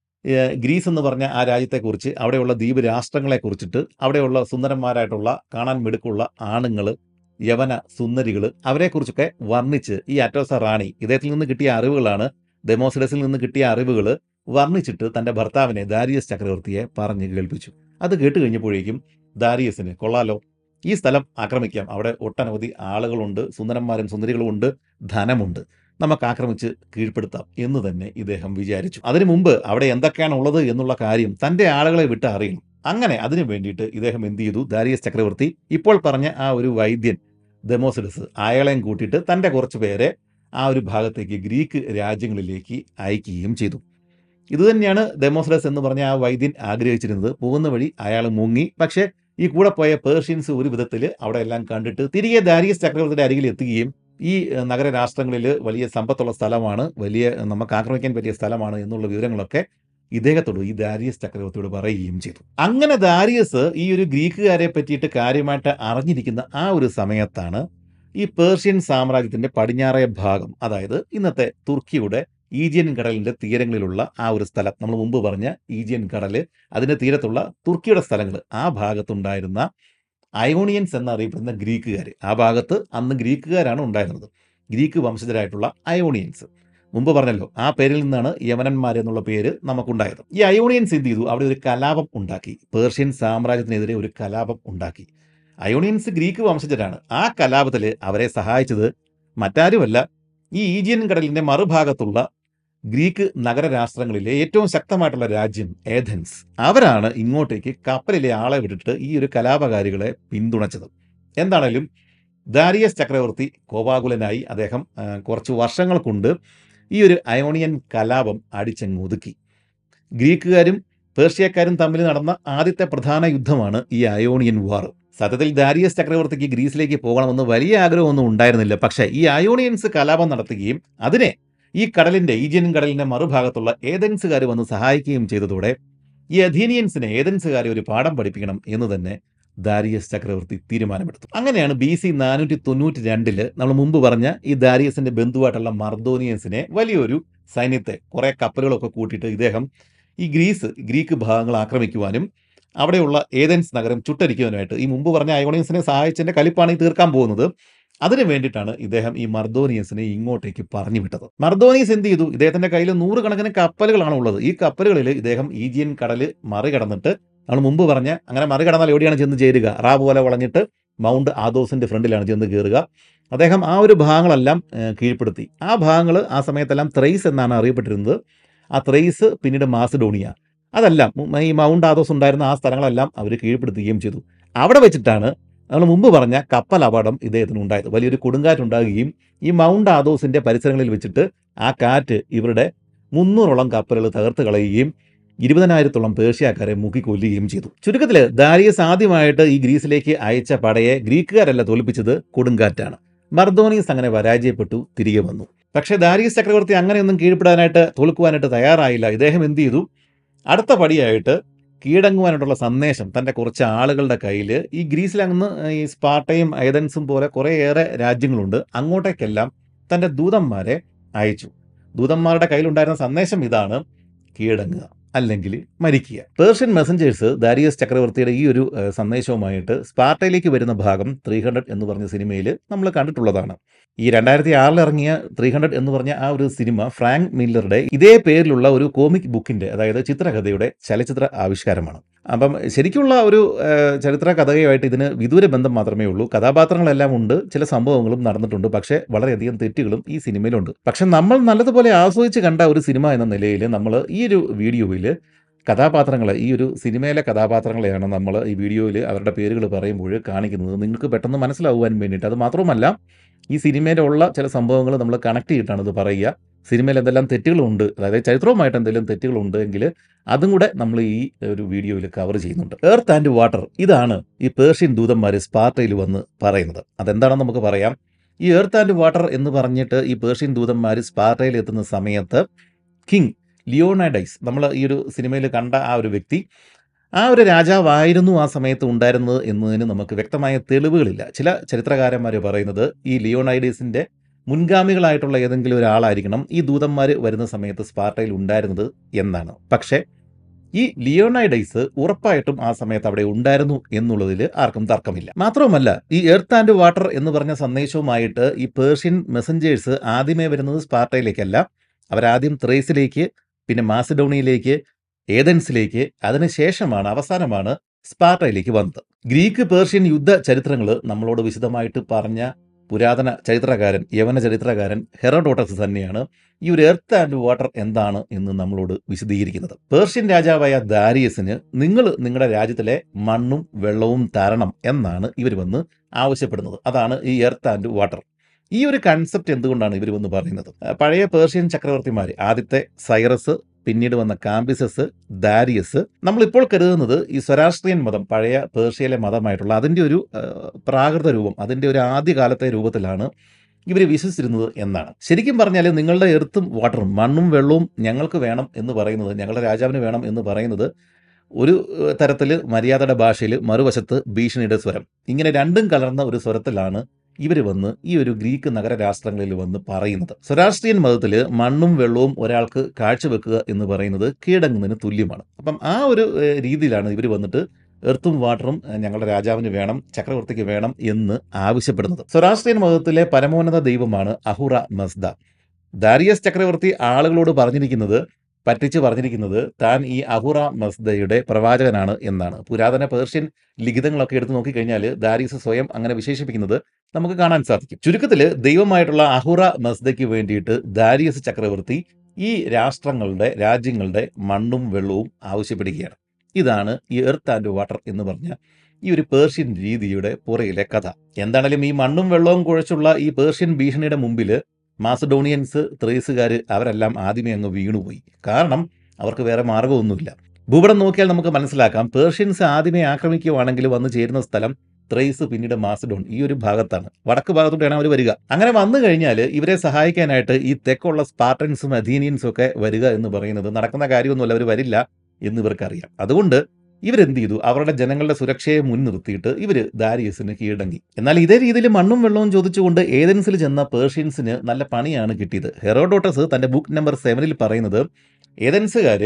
A: ഗ്രീസ് എന്ന് പറഞ്ഞ ആ രാജ്യത്തെക്കുറിച്ച്, അവിടെയുള്ള ദ്വീപ് രാഷ്ട്രങ്ങളെക്കുറിച്ചിട്ട്, അവിടെയുള്ള സുന്ദരന്മാരായിട്ടുള്ള കാണാൻ മിടുക്കുള്ള ആണുങ്ങൾ, യവന സുന്ദരികൾ, അവരെക്കുറിച്ചൊക്കെ വർണ്ണിച്ച് ഈ അറ്റോസ റാണി, ഇദ്ദേഹത്തിൽ നിന്ന് കിട്ടിയ അറിവുകളാണ്, ഡെമോസിഡസിൽ നിന്ന് കിട്ടിയ അറിവുകൾ വർണ്ണിച്ചിട്ട് തൻ്റെ ഭർത്താവിനെ ദാരിയസ് ചക്രവർത്തിയെ പറഞ്ഞ് കേൾപ്പിച്ചു. അത് കേട്ട് കഴിഞ്ഞപ്പോഴേക്കും ദാരിയസിന് കൊള്ളാലോ, ഈ സ്ഥലം ആക്രമിക്കാം, അവിടെ ഒട്ടനവധി ആളുകളുണ്ട്, സുന്ദരന്മാരും സുന്ദരികളും ഉണ്ട്, ധനമുണ്ട്, നമുക്ക് ആക്രമിച്ച് കീഴ്പ്പെടുത്താം എന്ന് തന്നെ ഇദ്ദേഹം വിചാരിച്ചു. അതിനു മുമ്പ് അവിടെ എന്തൊക്കെയാണ് ഉള്ളത് എന്നുള്ള കാര്യം തൻ്റെ ആളുകളെ വിട്ട് അറിയണം. അങ്ങനെ അതിനു വേണ്ടിയിട്ട് ഇദ്ദേഹം എന്ത് ചെയ്തു, ദാരിയസ് ചക്രവർത്തി ഇപ്പോൾ പറഞ്ഞ ആ ഒരു വൈദ്യൻ ഡെമോസിഡസ് അയാളെയും കൂട്ടിയിട്ട് തൻ്റെ കുറച്ച് പേരെ ആ ഒരു ഭാഗത്തേക്ക്, ഗ്രീക്ക് രാജ്യങ്ങളിലേക്ക് അയക്കുകയും ചെയ്തു. ഇതുതന്നെയാണ് ഡെമോസിഡസ് എന്ന് പറഞ്ഞ ആ വൈദ്യൻ ആഗ്രഹിച്ചിരുന്നത്. പോകുന്ന വഴി അയാൾ മുങ്ങി. പക്ഷേ ഈ കൂടെ പോയ പേർഷ്യൻസ് ഒരു വിധത്തിൽ അവിടെ എല്ലാം കണ്ടിട്ട് തിരികെ ദാരിയസ് ചക്രവർത്തിയുടെ അരികിൽ എത്തുകയും ഈ നഗരരാഷ്ട്രങ്ങളിൽ വലിയ സമ്പത്തുള്ള സ്ഥലമാണ്, വലിയ നമുക്ക് ആക്രമിക്കാൻ പറ്റിയ സ്ഥലമാണ് എന്നുള്ള വിവരങ്ങളൊക്കെ ഇദ്ദേഹത്തോട്, ഈ ദാരിയസ് ചക്രവർത്തിയോട് പറയുകയും ചെയ്തു. അങ്ങനെ ദാരിയസ് ഈ ഒരു ഗ്രീക്കുകാരെ പറ്റിയിട്ട് കാര്യമായിട്ട് അറിഞ്ഞിരിക്കുന്ന ആ ഒരു സമയത്താണ് ഈ പേർഷ്യൻ സാമ്രാജ്യത്തിന്റെ പടിഞ്ഞാറേ ഭാഗം, അതായത് ഇന്നത്തെ തുർക്കിയുടെ ഈജിയൻ കടലിന്റെ തീരങ്ങളിലുള്ള ആ ഒരു സ്ഥലം, നമ്മൾ മുമ്പ് പറഞ്ഞ ഈജിയൻ കടല്, അതിന്റെ തീരത്തുള്ള തുർക്കിയുടെ സ്ഥലങ്ങൾ, ആ ഭാഗത്തുണ്ടായിരുന്ന അയോണിയൻസ് എന്നറിയപ്പെടുന്ന ഗ്രീക്കുകാർ, ആ ഭാഗത്ത് അന്ന് ഗ്രീക്കുകാരാണ് ഉണ്ടായിരുന്നത്, ഗ്രീക്ക് വംശജരായിട്ടുള്ള അയോണിയൻസ്. മുമ്പ് പറഞ്ഞല്ലോ, ആ പേരിൽ നിന്നാണ് യമനന്മാർ എന്നുള്ള പേര് നമുക്കുണ്ടായത്. ഈ അയോണിയൻസ് എന്ത് ചെയ്തു, അവിടെ ഒരു കലാപം ഉണ്ടാക്കി, പേർഷ്യൻ സാമ്രാജ്യത്തിനെതിരെ ഒരു കലാപം ഉണ്ടാക്കി. അയോണിയൻസ് ഗ്രീക്ക് വംശജരാണ്. ആ കലാപത്തിൽ അവരെ സഹായിച്ചത് മറ്റാരുമല്ല, ഈ ഈജിയൻ കടലിന്റെ മറുഭാഗത്തുള്ള ഗ്രീക്ക് നഗരരാഷ്ട്രങ്ങളിലെ ഏറ്റവും ശക്തമായിട്ടുള്ള രാജ്യം ഏഥൻസ്. അവരാണ് ഇങ്ങോട്ടേക്ക് കപ്പലിലെ ആളെ വിട്ടിട്ട് ഈ ഒരു കലാപകാരികളെ പിന്തുണച്ചത്. എന്താണേലും ദാരിയസ് ചക്രവർത്തി കോപാകുലനായി. അദ്ദേഹം കുറച്ച് വർഷങ്ങൾ കൊണ്ട് ഈ ഒരു അയോണിയൻ കലാപം അടിച്ചങ്ങ് ഒതുക്കി. ഗ്രീക്കുകാരും പേർഷ്യക്കാരും തമ്മിൽ നടന്ന ആദ്യത്തെ പ്രധാന യുദ്ധമാണ് ഈ അയോണിയൻ വാർ. സത്യത്തിൽ ദാരിയസ് ചക്രവർത്തിക്ക് ഗ്രീസിലേക്ക് പോകണമെന്ന് വലിയ ആഗ്രഹമൊന്നും ഉണ്ടായിരുന്നില്ല. പക്ഷേ ഈ അയോണിയൻസ് കലാപം നടത്തുകയും അതിനെ ഈ കടലിന്റെ, ഈജിയൻ കടലിന്റെ മറുഭാഗത്തുള്ള ഏതൻസുകാർ വന്ന് സഹായിക്കുകയും ചെയ്തതോടെ ഈ അഥീനിയൻസിനെ, ഏതൻസുകാരെ ഒരു പാഠം പഠിപ്പിക്കണം എന്ന് തന്നെ ദാരിയസ് ചക്രവർത്തി തീരുമാനമെടുത്തു. അങ്ങനെയാണ് ബി സി നാനൂറ്റി തൊണ്ണൂറ്റി രണ്ടില് നമ്മൾ മുമ്പ് പറഞ്ഞ ഈ ദാരിയസിന്റെ ബന്ധുവായിട്ടുള്ള മർദോനിയൻസിനെ, വലിയൊരു സൈന്യത്തെ, കുറെ കപ്പലുകളൊക്കെ കൂട്ടിയിട്ട് ഇദ്ദേഹം ഈ ഗ്രീസ്, ഗ്രീക്ക് ഭാഗങ്ങൾ ആക്രമിക്കുവാനും അവിടെയുള്ള ഏതൻസ് നഗരം ചുട്ടരിക്കുവാനായിട്ട്, ഈ മുമ്പ് പറഞ്ഞ അയോണിയൻസിനെ സഹായിച്ചതിന്റെ കലിപ്പാണ് ഈ തീർക്കാൻ പോകുന്നത്. അതിന് വേണ്ടിയിട്ടാണ് ഇദ്ദേഹം ഈ മർദോനിയസിനെ ഇങ്ങോട്ടേക്ക് പറഞ്ഞു വിട്ടത്. മർദോനിയസ് എന്ത് ചെയ്തു? ഇദ്ദേഹത്തിന്റെ കയ്യിൽ നൂറുകണക്കിന് കപ്പലുകളാണ് ഉള്ളത്. ഈ കപ്പലുകളിൽ ഇദ്ദേഹം ഈജിയൻ കടൽ മറികടന്നിട്ട്, നമ്മൾ മുമ്പ് പറഞ്ഞ അങ്ങനെ മറികടന്നാൽ എവിടെയാണ് ചെന്ന് ചേരുക? റാ പോലെ വളഞ്ഞിട്ട് മൗണ്ട് ആഥോസിന്റെ ഫ്രണ്ടിലാണ് ചെന്ന് കയറുക. അദ്ദേഹം ആ ഒരു ഭാഗങ്ങളെല്ലാം കീഴ്പ്പെടുത്തി. ആ ഭാഗങ്ങൾ ആ സമയത്തെല്ലാം ത്രൈസ് എന്നാണ് അറിയപ്പെട്ടിരുന്നത്. ആ ത്രൈസ് പിന്നീട് മാസിഡോണിയ, അതെല്ലാം ഈ മൗണ്ട് ആഥോസ് ഉണ്ടായിരുന്ന ആ സ്ഥലങ്ങളെല്ലാം അവർ കീഴ്പ്പെടുത്തുകയും ചെയ്തു. അവിടെ വെച്ചിട്ടാണ് നമ്മൾ മുമ്പ് പറഞ്ഞ കപ്പൽ അപകടം ഇദ്ദേഹത്തിന് ഉണ്ടായത്. വലിയൊരു കൊടുങ്കാറ്റുണ്ടാകുകയും ഈ മൗണ്ട് ആഥോസിന്റെ പരിസരങ്ങളിൽ വെച്ചിട്ട് ആ കാറ്റ് ഇവരുടെ മുന്നൂറോളം കപ്പലുകൾ തകർത്ത് കളയുകയും ഇരുപതിനായിരത്തോളം പേർഷ്യക്കാരെ മുക്കിക്കൊല്ലുകയും ചെയ്തു. ചുരുക്കത്തിൽ ദാരിയസ് ആദ്യമായിട്ട് ഈ ഗ്രീസിലേക്ക് അയച്ച പടയെ ഗ്രീക്കുകാരല്ല തോൽപ്പിച്ചത്, കൊടുങ്കാറ്റാണ്. മർദോനിയസ് അങ്ങനെ പരാജയപ്പെട്ടു തിരികെ വന്നു. പക്ഷേ ദാരിയസ് ചക്രവർത്തി അങ്ങനെയൊന്നും കീഴ്പ്പെടാനായിട്ട് തോൽക്കുവാനായിട്ട് തയ്യാറായില്ല. ഇദ്ദേഹം എന്ത് ചെയ്തു? അടുത്ത പടിയായിട്ട് കീഴടങ്ങുവാനായിട്ടുള്ള സന്ദേശം തൻ്റെ കുറച്ച് ആളുകളുടെ കയ്യിൽ, ഈ ഗ്രീസിലങ്ങ് ഈ സ്പാർട്ടയും ഏതൻസും പോലെ കുറേയേറെ രാജ്യങ്ങളുണ്ട്, അങ്ങോട്ടേക്കെല്ലാം തൻ്റെ ദൂതന്മാരെ അയച്ചു. ദൂതന്മാരുടെ കയ്യിലുണ്ടായിരുന്ന സന്ദേശം ഇതാണ്: കീഴടങ്ങുക അല്ലെങ്കിൽ മരിക്കുക. പേർഷ്യൻ മെസഞ്ചേഴ്സ് ദാരിയസ് ചക്രവർത്തിയുടെ ഈ ഒരു സന്ദേശവുമായിട്ട് സ്പാർട്ടയിലേക്ക് വരുന്ന ഭാഗം ത്രീ ഹൺഡ്രഡ് എന്ന് പറഞ്ഞ സിനിമയിൽ നമ്മൾ കണ്ടിട്ടുള്ളതാണ്. ഈ രണ്ടായിരത്തി ആറിൽ ഇറങ്ങിയ ത്രീ ഹൺഡ്രഡ് എന്ന് പറഞ്ഞ ആ ഒരു സിനിമ ഫ്രാങ്ക് മില്ലറുടെ ഇതേ പേരിലുള്ള ഒരു കോമിക് ബുക്കിന്റെ, അതായത് ചിത്രകഥയുടെ ചലച്ചിത്ര ആവിഷ്കാരമാണ്. അപ്പം ശരിക്കുള്ള ഒരു ചരിത്ര കഥയുമായിട്ട് ഇതിന് വിദൂര ബന്ധം മാത്രമേ ഉള്ളൂ. കഥാപാത്രങ്ങളെല്ലാം ഉണ്ട്, ചില സംഭവങ്ങളും നടന്നിട്ടുണ്ട്, പക്ഷേ വളരെയധികം തെറ്റുകളും ഈ സിനിമയിലുണ്ട്. പക്ഷെ നമ്മൾ നല്ലതുപോലെ ആസ്വദിച്ച് കണ്ട ഒരു സിനിമ എന്ന നിലയിൽ നമ്മൾ ഈ ഒരു വീഡിയോയിൽ കഥാപാത്രങ്ങളെ, ഈ ഒരു സിനിമയിലെ കഥാപാത്രങ്ങളെയാണ് നമ്മൾ ഈ വീഡിയോയിൽ അവരുടെ പേരുകൾ പറയുമ്പോൾ കാണിക്കുന്നത്, നിങ്ങൾക്ക് പെട്ടെന്ന് മനസ്സിലാവുവാൻ വേണ്ടിയിട്ട്. അത് മാത്രമല്ല, ഈ സിനിമയിലുള്ള ചില സംഭവങ്ങൾ നമ്മൾ കണക്ട് ചെയ്തിട്ടാണ് ഇത് പറയുക. സിനിമയിൽ എന്തെല്ലാം തെറ്റുകളുണ്ട്, അതായത് ചരിത്രവുമായിട്ട് എന്തെങ്കിലും തെറ്റുകളുണ്ട് എങ്കിൽ അതും കൂടെ നമ്മൾ ഈ ഒരു വീഡിയോയിൽ കവർ ചെയ്യുന്നുണ്ട്. എർത്ത് ആൻഡ് വാട്ടർ, ഇതാണ് ഈ പേർഷ്യൻ ദൂതന്മാർ സ്പാർട്ടയിൽ വന്ന് പറയുന്നത്. അതെന്താണെന്ന് നമുക്ക് പറയാം. ഈ എർത്ത് ആൻഡ് വാട്ടർ എന്ന് പറഞ്ഞിട്ട് ഈ പേർഷ്യൻ ദൂതന്മാർ സ്പാർട്ടയിൽ എത്തുന്ന സമയത്ത് കിങ് ലിയോണൈഡൈസ്, നമ്മൾ ഈ ഒരു സിനിമയിൽ കണ്ട ആ ഒരു വ്യക്തി, ആ ഒരു രാജാവായിരുന്നു ആ സമയത്ത് ഉണ്ടായിരുന്നത് എന്നതിന് നമുക്ക് വ്യക്തമായ തെളിവുകളില്ല. ചില ചരിത്രകാരന്മാർ പറയുന്നത് ഈ ലിയോണൈഡൈസിൻ്റെ മുൻഗാമികളായിട്ടുള്ള ഏതെങ്കിലും ഒരാളായിരിക്കണം ഈ ദൂതന്മാർ വരുന്ന സമയത്ത് സ്പാർട്ടയിൽ ഉണ്ടായിരുന്നത് എന്നാണ്. പക്ഷേ ഈ ലിയോണൈഡൈസ് ഉറപ്പായിട്ടും ആ സമയത്ത് അവിടെ ഉണ്ടായിരുന്നു എന്നുള്ളതിൽ ആർക്കും തർക്കമില്ല. മാത്രവുമല്ല, ഈ എർത്ത് ആൻഡ് വാട്ടർ എന്ന് പറഞ്ഞ സന്ദേശവുമായിട്ട് ഈ പേർഷ്യൻ മെസഞ്ചേഴ്സ് ആദ്യമേ വരുന്നത് സ്പാർട്ടയിലേക്കല്ല. അവരാദ്യം ത്രേസിലേക്ക്, പിന്നെ മാസിഡോണിയയിലേക്ക്, ഏതൻസിലേക്ക്, അതിനുശേഷമാണ് അവസാനമാണ് സ്പാർട്ടയിലേക്ക് വന്നത്. ഗ്രീക്ക് പേർഷ്യൻ യുദ്ധ ചരിത്രങ്ങൾ നമ്മളോട് വിശദമായിട്ട് പറഞ്ഞ പുരാതന ചരിത്രകാരൻ, യവന ചരിത്രകാരൻ ഹെറോഡോട്ടസ് തന്നെയാണ് ഈ ഒരു എർത്ത് ആൻഡ് വാട്ടർ എന്താണ് എന്ന് നമ്മളോട് വിശദീകരിക്കുന്നത്. പേർഷ്യൻ രാജാവായ ദാരിയസിന് നിങ്ങൾ നിങ്ങളുടെ രാജ്യത്തിലെ മണ്ണും വെള്ളവും തരണം എന്നാണ് ഇവർ വന്ന് ആവശ്യപ്പെടുന്നത്. അതാണ് ഈ എർത്ത് ആൻഡ് വാട്ടർ. ഈ ഒരു കൺസെപ്റ്റ് എന്തുകൊണ്ടാണ് ഇവർ വന്ന് പറയുന്നത്? പഴയ പേർഷ്യൻ ചക്രവർത്തിമാർ, ആദ്യത്തെ സൈറസ്, പിന്നീട് വന്ന കാംബിസസ്, ദാരിയസ്, നമ്മളിപ്പോൾ കരുതുന്നത് ഈ സ്വരാഷ്ട്രീയൻ മതം, പഴയ പേർഷ്യയിലെ മതമായിട്ടുള്ള അതിൻ്റെ ഒരു പ്രാകൃത രൂപം, അതിൻ്റെ ഒരു ആദ്യകാലത്തെ രൂപത്തിലാണ് ഇവർ വിശ്വസിച്ചിരുന്നത് എന്നാണ്. ശരിക്കും പറഞ്ഞാൽ നിങ്ങളുടെ എർത്തും വാട്ടറും, മണ്ണും വെള്ളവും ഞങ്ങൾക്ക് വേണം എന്ന് പറയുന്നത്, ഞങ്ങളുടെ രാജാവിന് വേണം എന്ന് പറയുന്നത് ഒരു തരത്തിൽ മര്യാദയുടെ ഭാഷയിൽ, മറുവശത്ത് ഭീഷണിയുടെ സ്വരം, ഇങ്ങനെ രണ്ടും കലർന്ന ഒരു സ്വരത്തിലാണ് ഇവർ വന്ന് ഈ ഒരു ഗ്രീക്ക് നഗരരാഷ്ട്രങ്ങളിൽ വന്ന് പറയുന്നത്. സ്വരാഷ്ട്രീയൻ മതത്തിൽ മണ്ണും വെള്ളവും ഒരാൾക്ക് കാഴ്ചവെക്കുക എന്ന് പറയുന്നത് കീഴടങ്ങുന്നതിന് തുല്യമാണ്. അപ്പം ആ ഒരു രീതിയിലാണ് ഇവർ വന്നിട്ട് എർത്തും വാട്ടറും ഞങ്ങളുടെ രാജാവിന് വേണം, ചക്രവർത്തിക്ക് വേണം എന്ന് ആവശ്യപ്പെടുന്നത്. സ്വരാഷ്ട്രീയൻ മതത്തിലെ പരമോന്നത ദൈവമാണ് അഹുറ മസ്ദ. ദാരിയസ് ചക്രവർത്തി ആളുകളോട് പറഞ്ഞിരിക്കുന്നത്, പറ്റിച്ച് പറഞ്ഞിരിക്കുന്നത്, താൻ ഈ അഹുറ മസ്ദയുടെ പ്രവാചകനാണ് എന്നാണ്. പുരാതന പേർഷ്യൻ ലിഖിതങ്ങളൊക്കെ എടുത്ത് നോക്കിക്കഴിഞ്ഞാൽ ദാരിയസ് സ്വയം അങ്ങനെ വിശേഷിപ്പിക്കുന്നത് നമുക്ക് കാണാൻ സാധിക്കും. ചുരുക്കത്തിൽ ദൈവമായിട്ടുള്ള അഹുറ മസ്ദയ്ക്ക് വേണ്ടിയിട്ട് ദാരിയസ് ചക്രവർത്തി ഈ രാഷ്ട്രങ്ങളുടെ, രാജ്യങ്ങളുടെ മണ്ണും വെള്ളവും ആവശ്യപ്പെടുകയാണ്. ഇതാണ് ഈ എർത്ത് ആൻഡ് വാട്ടർ എന്ന് പറഞ്ഞ ഈ ഒരു പേർഷ്യൻ രീതിയുടെ പുറയിലെ കഥ. എന്താണെങ്കിലും ഈ മണ്ണും വെള്ളവും കുഴച്ചുള്ള ഈ പേർഷ്യൻ ഭീഷണിയുടെ മുമ്പിൽ മാസഡോണിയൻസ്, ത്രേസുകാർ അവരെല്ലാം ആദ്യമേ അങ്ങ് വീണുപോയി. കാരണം അവർക്ക് വേറെ മാർഗമൊന്നുമില്ല. ഭൂപടം നോക്കിയാൽ നമുക്ക് മനസ്സിലാക്കാം, പേർഷ്യൻസ് ആദ്യമേ ആക്രമിക്കുകയാണെങ്കിൽ വന്നു ചേരുന്ന സ്ഥലം ത്രേസ്, പിന്നീട് മാസഡോൺ, ഈ ഒരു ഭാഗത്താണ്. വടക്ക് ഭാഗത്തോട്ടാണ് അവർ വരിക. അങ്ങനെ വന്നു കഴിഞ്ഞാൽ ഇവരെ സഹായിക്കാനായിട്ട് ഈ തെക്കുള്ള സ്പാർട്ടൻസും അഥീനിയൻസും ഒക്കെ വരിക എന്ന് പറയുന്നത് നടക്കുന്ന കാര്യമൊന്നുമല്ല, അവർ വരില്ല എന്ന് ഇവർക്കറിയാം. അതുകൊണ്ട് ഇവരെന്ത് ചെയ്തു? അവരുടെ ജനങ്ങളുടെ സുരക്ഷയെ മുൻനിർത്തിയിട്ട് ഇവർ ദാരിയസിന് കീഴടങ്ങി. എന്നാൽ ഇതേ രീതിയിൽ മണ്ണും വെള്ളവും ചോദിച്ചുകൊണ്ട് ഏതൻസിൽ ചെന്ന പേർഷ്യൻസിന് നല്ല പണിയാണ് കിട്ടിയത്. ഹെറോഡോട്ടസ് തൻ്റെ ബുക്ക് നമ്പർ സെവനിൽ പറയുന്നത്, ഏതൻസുകാർ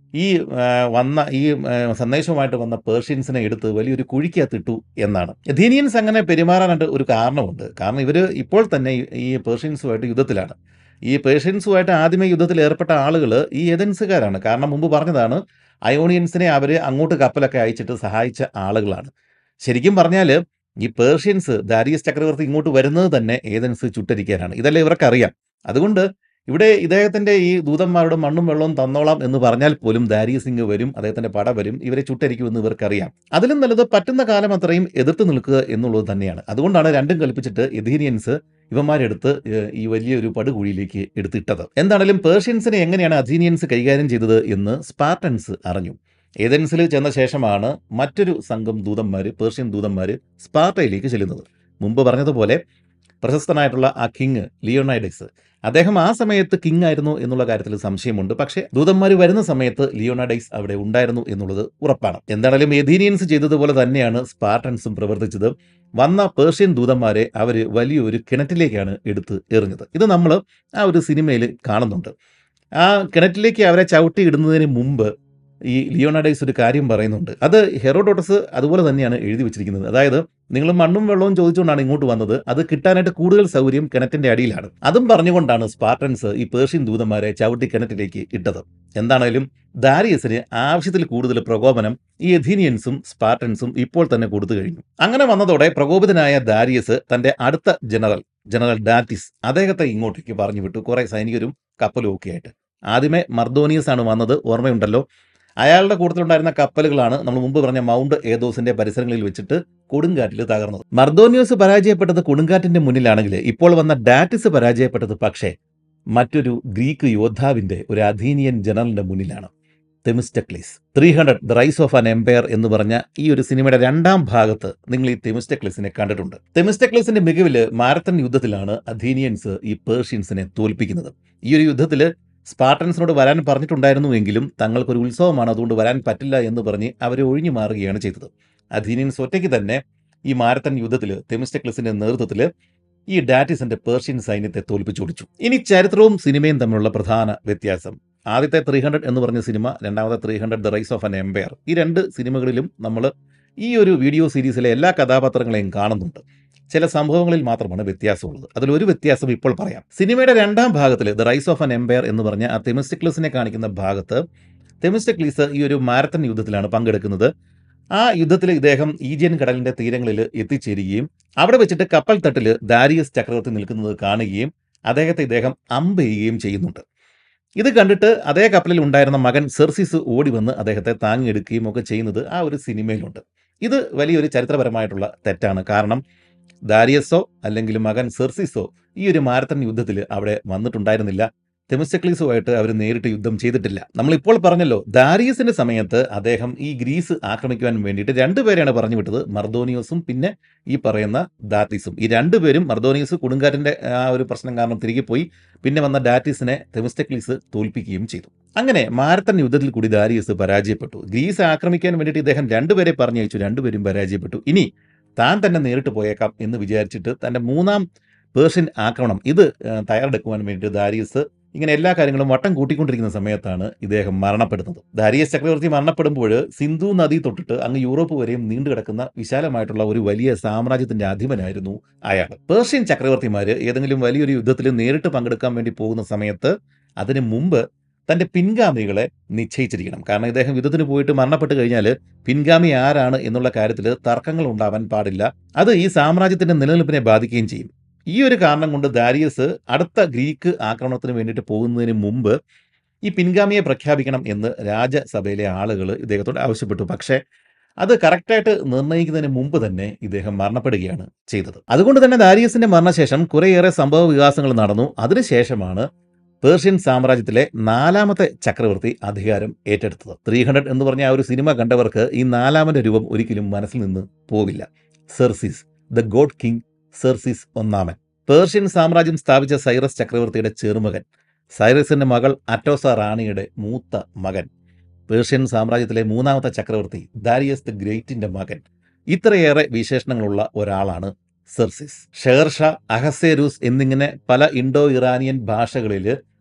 A: ഈ ആ, വന്ന ഈ ആ, സന്ദേശവുമായിട്ട് വന്ന പേർഷ്യൻസിനെ എടുത്ത് വലിയൊരു കുഴിക്കകത്തിട്ടു എന്നാണ്. അഥീനിയൻസ് അങ്ങനെ പെരുമാറാനായിട്ട് ഒരു കാരണമുണ്ട്. കാരണം ഇവർ ഇപ്പോൾ തന്നെ ഈ ഈ പേർഷ്യൻസുമായിട്ട് യുദ്ധത്തിലാണ്. ഈ പേർഷ്യൻസുമായിട്ട് ആദ്യമേ യുദ്ധത്തിൽ ഏർപ്പെട്ട ആളുകൾ ഈ ഏഥൻസുകാരാണ്. കാരണം മുമ്പ് പറഞ്ഞതാണ് അയോണിയൻസിനെ അവർ അങ്ങോട്ട് കപ്പലൊക്കെ അയച്ചിട്ട് സഹായിച്ച ആളുകളാണ്. ശരിക്കും പറഞ്ഞാൽ ഈ പേർഷ്യൻസ് ദാരിയസ് ചക്രവർത്തി ഇങ്ങോട്ട് വരുന്നത് തന്നെ ഏഥൻസ് ചുട്ടരിക്കാനാണ്. ഇതെല്ലാം ഇവർക്കറിയാം. അതുകൊണ്ട് ഇവിടെ ഇദ്ദേഹത്തിന്റെ ഈ ദൂതന്മാരുടെ മണ്ണും വെള്ളവും തന്നോളാം എന്ന് പറഞ്ഞാൽ പോലും ദാരിയസ് ഇങ്ങ് വരും, അദ്ദേഹത്തിന്റെ പട വരും, ഇവരെ ചുട്ടരിക്കുമെന്ന് ഇവർക്കറിയാം. അതിലും നല്ലത് പറ്റുന്ന കാലം അത്രയും എതിർത്ത് നിൽക്കുക എന്നുള്ളത് തന്നെയാണ്. അതുകൊണ്ടാണ് രണ്ടും കൽപ്പിച്ചിട്ട് എഥീനിയൻസ് ഇവന്മാരെടുത്ത് ഏഹ്, ഈ വലിയൊരു പടുകുഴിയിലേക്ക് എടുത്തിട്ടത്. എന്താണെങ്കിലും പേർഷ്യൻസിനെ എങ്ങനെയാണ് അഥീനിയൻസ് കൈകാര്യം ചെയ്തത് എന്ന് സ്പാർട്ടൻസ് അറിഞ്ഞു. ഏഥൻസിൽ ചെന്ന ശേഷമാണ് മറ്റൊരു സംഘം ദൂതന്മാർ, പേർഷ്യൻ ദൂതന്മാർ സ്പാർട്ടയിലേക്ക് ചെല്ലുന്നത്. മുമ്പ് പറഞ്ഞതുപോലെ പ്രശസ്തനായിട്ടുള്ള ആ കിങ് ലിയോണൈഡസ്, അദ്ദേഹം ആ സമയത്ത് കിങ് ആയിരുന്നു എന്നുള്ള കാര്യത്തിൽ സംശയമുണ്ട്. പക്ഷേ ദൂതന്മാർ വരുന്ന സമയത്ത് ലിയോണൈഡസ് അവിടെ ഉണ്ടായിരുന്നു എന്നുള്ളത് ഉറപ്പാണ്. എന്താണെങ്കിലും എഥീനിയൻസ് ചെയ്തതുപോലെ തന്നെയാണ് സ്പാർട്ടൻസും പ്രവർത്തിച്ചത്. വന്ന പേർഷ്യൻ ദൂതന്മാരെ അവർ വലിയൊരു കിണറ്റിലേക്കാണ് എടുത്ത് എറിഞ്ഞത്. ഇത് നമ്മൾ ആ ഒരു സിനിമയിൽ കാണുന്നുണ്ട്. ആ കിണറ്റിലേക്ക് അവരെ ചവിട്ടി ഇടുന്നതിന് മുമ്പ് ഈ ലിയോണൈഡസ് ഒരു കാര്യം പറയുന്നുണ്ട്. അത് ഹെറോഡോട്ടസ് അതുപോലെ തന്നെയാണ് എഴുതി വെച്ചിരിക്കുന്നത്. അതായത് നിങ്ങൾ മണ്ണും വെള്ളവും ചോദിച്ചുകൊണ്ടാണ് ഇങ്ങോട്ട് വന്നത്, അത് കിട്ടാനായിട്ട് കൂടുതൽ സൗകര്യം കിണറ്റിന്റെ അടിയിലാണ്. അതും പറഞ്ഞുകൊണ്ടാണ് സ്പാർട്ടൻസ് ഈ പേർഷ്യൻ ദൂതന്മാരെ ചവിട്ടി കിണറ്റിലേക്ക് ഇട്ടത്. എന്താണേലും ദാരിയസിന് ആവശ്യത്തിൽ കൂടുതൽ പ്രകോപനം ഈ എഥീനിയൻസും സ്പാർട്ടൻസും ഇപ്പോൾ തന്നെ കൊടുത്തു കഴിഞ്ഞു. അങ്ങനെ വന്നതോടെ പ്രകോപിതനായ ദാരിയസ് തന്റെ അടുത്ത ജനറൽ ജനറൽ ഡാറ്റിസ് അദ്ദേഹത്തെ ഇങ്ങോട്ടേക്ക് പറഞ്ഞു വിട്ടു, കുറെ സൈനികരും കപ്പലും ഒക്കെ ആയിട്ട്. ആദ്യമേ മർദോനിയസ് ആണ് വന്നത്, ഓർമ്മയുണ്ടല്ലോ. അയാളുടെ കൂട്ടത്തിലുണ്ടായിരുന്ന കപ്പലുകളാണ് നമ്മൾ മുമ്പ് പറഞ്ഞ മൗണ്ട് ഏതോസിന്റെ പരിസരങ്ങളിൽ വെച്ചിട്ട് കൊടുങ്കാറ്റിൽ തകർന്നത്. മർദോനിയോസ് പരാജയപ്പെട്ടത് കൊടുങ്കാറ്റിന്റെ മുന്നിലാണെങ്കിൽ ഇപ്പോൾ വന്ന ഡാറ്റിസ് പരാജയപ്പെട്ടത് പക്ഷേ മറ്റൊരു ഗ്രീക്ക് യോദ്ധാവിന്റെ, ഒരു അഥീനിയൻ ജനറലിന്റെ മുന്നിലാണ്. Themistocles. Three hundred the rise of an empire എന്ന് പറഞ്ഞ ഈ ഒരു സിനിമയുടെ രണ്ടാം ഭാഗത്ത് നിങ്ങൾ ഈ തെമിസ്റ്റക്ലിസിനെ കണ്ടിട്ടുണ്ട്. തെമിസ്റ്റക്ലിസിന്റെ മികവില് മാരത്തൺ യുദ്ധത്തിലാണ് അഥീനിയൻസ് ഈ പേർഷ്യൻസിനെ തോൽപ്പിക്കുന്നത്. ഈ ഒരു യുദ്ധത്തിൽ സ്പാർട്ടൻസിനോട് വരാൻ പറഞ്ഞിട്ടുണ്ടായിരുന്നുവെങ്കിലും തങ്ങൾക്കൊരു ഉത്സവമാണ്, അതുകൊണ്ട് വരാൻ പറ്റില്ല എന്ന് പറഞ്ഞ് അവരെ ഒഴിഞ്ഞു മാറുകയാണ് ചെയ്തത്. അഥീനിയൻസ് ഒറ്റയ്ക്ക് തന്നെ ഈ മാരത്തൺ യുദ്ധത്തിൽ തെമിസ്റ്റക്ലിസിന്റെ നേതൃത്വത്തിൽ ഈ ഡാറ്റിസിന്റെ പേർഷ്യൻ സൈന്യത്തെ തോൽപ്പിച്ചോടിച്ചു. ഇനി ചരിത്രവും സിനിമയും തമ്മിലുള്ള പ്രധാന വ്യത്യാസം. ആദ്യത്തെ ത്രീ ഹൺഡ്രഡ് എന്ന് പറഞ്ഞ സിനിമ, രണ്ടാമത്തെ three hundred the rise of an empire, ഈ രണ്ട് സിനിമകളിലും നമ്മൾ ഈ ഒരു വീഡിയോ സീരീസിലെ എല്ലാ കഥാപാത്രങ്ങളെയും കാണുന്നുണ്ട്. ചില സംഭവങ്ങളിൽ മാത്രമാണ് വ്യത്യാസമുള്ളത്. അതിലൊരു വ്യത്യാസം ഇപ്പോൾ പറയാം. സിനിമയുടെ രണ്ടാം ഭാഗത്തിൽ the rise of an empire എന്ന് പറഞ്ഞ ആ തെമിസ്റ്റക്ലിസിനെ കാണിക്കുന്ന ഭാഗത്ത് തെമിസ്റ്റക്ലീസ് ഈ ഒരു മാരത്തൺ യുദ്ധത്തിലാണ് പങ്കെടുക്കുന്നത്. ആ യുദ്ധത്തിൽ ഇദ്ദേഹം ഈജിയൻ കടലിന്റെ തീരങ്ങളിൽ എത്തിച്ചേരുകയും അവിടെ വെച്ചിട്ട് കപ്പൽ തട്ടിൽ ദാരിയസ് ചക്രവർത്തി നിൽക്കുന്നത് കാണുകയും അദ്ദേഹത്തെ ഇദ്ദേഹം അമ്പ് ചെയ്യുകയും ചെയ്യുന്നുണ്ട്. ഇത് കണ്ടിട്ട് അതേ കപ്പലിൽ ഉണ്ടായിരുന്ന മകൻ സെർസിസ് ഓടി വന്ന് അദ്ദേഹത്തെ താങ്ങിയെടുക്കുകയും ഒക്കെ ചെയ്യുന്നത് ആ ഒരു സിനിമയിലുണ്ട്. ഇത് വലിയൊരു ചരിത്രപരമായിട്ടുള്ള തെറ്റാണ്. കാരണം ദാരിയസോ അല്ലെങ്കിൽ മകൻ സെർസിസോ ഈ ഒരു മാരത്തൺ യുദ്ധത്തിൽ അവിടെ വന്നിട്ടുണ്ടായിരുന്നില്ല. തെമിസ്റ്റക്ലീസുമായിട്ട് അവർ നേരിട്ട് യുദ്ധം ചെയ്തിട്ടില്ല. നമ്മളിപ്പോൾ പറഞ്ഞല്ലോ, ദാരിയസിന്റെ സമയത്ത് അദ്ദേഹം ഈ ഗ്രീസ് ആക്രമിക്കുവാൻ വേണ്ടിയിട്ട് രണ്ടുപേരെയാണ് പറഞ്ഞു വിട്ടത്, മർദോനിയോസും പിന്നെ ഈ പറയുന്ന ദാറ്റിസും. ഈ രണ്ടുപേരും, മർദോനിയോസ് കൊടുങ്കാറ്റിന്റെ ആ ഒരു പ്രശ്നം കാരണം തിരികെ പോയി, പിന്നെ വന്ന ഡാറ്റിസിനെ തെമിസ്റ്റക്ലീസ് തോൽപ്പിക്കുകയും ചെയ്തു. അങ്ങനെ മാരത്തൺ യുദ്ധത്തിൽ കൂടി ദാരിയസ് പരാജയപ്പെട്ടു. ഗ്രീസ് ആക്രമിക്കാൻ വേണ്ടിയിട്ട് ഇദ്ദേഹം രണ്ടുപേരെ പറഞ്ഞയച്ചു, രണ്ടുപേരും പരാജയപ്പെട്ടു. ഇനി താൻ തന്നെ നേരിട്ട് പോയേക്കാം എന്ന് വിചാരിച്ചിട്ട് തന്റെ മൂന്നാം പേർഷ്യൻ ആക്രമണം ഇത് തയ്യാറെടുക്കുവാൻ വേണ്ടിയിട്ട് ദാരിയസ് ഇങ്ങനെ എല്ലാ കാര്യങ്ങളും വട്ടം കൂട്ടിക്കൊണ്ടിരിക്കുന്ന സമയത്താണ് ഇദ്ദേഹം മരണപ്പെടുന്നത്. ദാരിയസ് ചക്രവർത്തി മരണപ്പെടുമ്പോൾ സിന്ധു നദി തൊട്ടിട്ട് അങ്ങ് യൂറോപ്പ് വരെയും നീണ്ടു കിടക്കുന്ന വിശാലമായിട്ടുള്ള ഒരു വലിയ സാമ്രാജ്യത്തിന്റെ അധിപനായിരുന്നു അയാൾ. പേർഷ്യൻ ചക്രവർത്തിമാര് ഏതെങ്കിലും വലിയൊരു യുദ്ധത്തിൽ നേരിട്ട് പങ്കെടുക്കാൻ വേണ്ടി പോകുന്ന സമയത്ത് അതിന് മുമ്പ് തന്റെ പിൻഗാമികളെ നിശ്ചയിച്ചിരിക്കണം. കാരണം ഇദ്ദേഹം യുദ്ധത്തിന് പോയിട്ട് മരണപ്പെട്ട് കഴിഞ്ഞാൽ പിൻഗാമി ആരാണ് എന്നുള്ള കാര്യത്തിൽ തർക്കങ്ങൾ ഉണ്ടാവാൻ പാടില്ല. അത് ഈ സാമ്രാജ്യത്തിന്റെ നിലനിൽപ്പിനെ ബാധിക്കുകയും ചെയ്യും. ഈ ഒരു കാരണം കൊണ്ട് ദാരിയസ് അടുത്ത ഗ്രീക്ക് ആക്രമണത്തിന് വേണ്ടിയിട്ട് പോകുന്നതിന് മുമ്പ് ഈ പിൻഗാമിയെ പ്രഖ്യാപിക്കണം എന്ന് രാജസഭയിലെ ആളുകൾ ഇദ്ദേഹത്തോട് ആവശ്യപ്പെട്ടു. പക്ഷേ അത് കറക്റ്റായിട്ട് നിർണ്ണയിക്കുന്നതിന് മുമ്പ് തന്നെ ഇദ്ദേഹം മരണപ്പെടുകയാണ് ചെയ്തത്. അതുകൊണ്ട് തന്നെ ദാരിയസിന്റെ മരണശേഷം കുറേയേറെ സംഭവ വികാസങ്ങൾ നടന്നു. അതിനുശേഷമാണ് പേർഷ്യൻ സാമ്രാജ്യത്തിലെ നാലാമത്തെ ചക്രവർത്തി അധികാരം ഏറ്റെടുത്തത്. ത്രീ ഹൺഡ്രഡ് എന്ന് പറഞ്ഞ ആ ഒരു സിനിമ കണ്ടവർക്ക് ഈ നാലാമന്റെ രൂപം ഒരിക്കലും മനസ്സിൽ നിന്ന് പോവില്ല. Xerxes, the god king Xerxes ഒന്നാമൻ. പേർഷ്യൻ സാമ്രാജ്യം സ്ഥാപിച്ച സൈറസ് ചക്രവർത്തിയുടെ ചെറുമകൻ, സൈറസിന്റെ മകൾ അറ്റോസ റാണിയുടെ മൂത്ത മകൻ, പേർഷ്യൻ സാമ്രാജ്യത്തിലെ മൂന്നാമത്തെ ചക്രവർത്തി ദാരിയസ് ദ ഗ്രേറ്റിന്റെ മകൻ. ഇത്രയേറെ വിശേഷണങ്ങളുള്ള ഒരാളാണ് സെർസിസ്. ഷേർഷാ, അഹസേരൂസ് എന്നിങ്ങനെ പല ഇൻഡോ ഇറാനിയൻ ഭാഷകളിൽ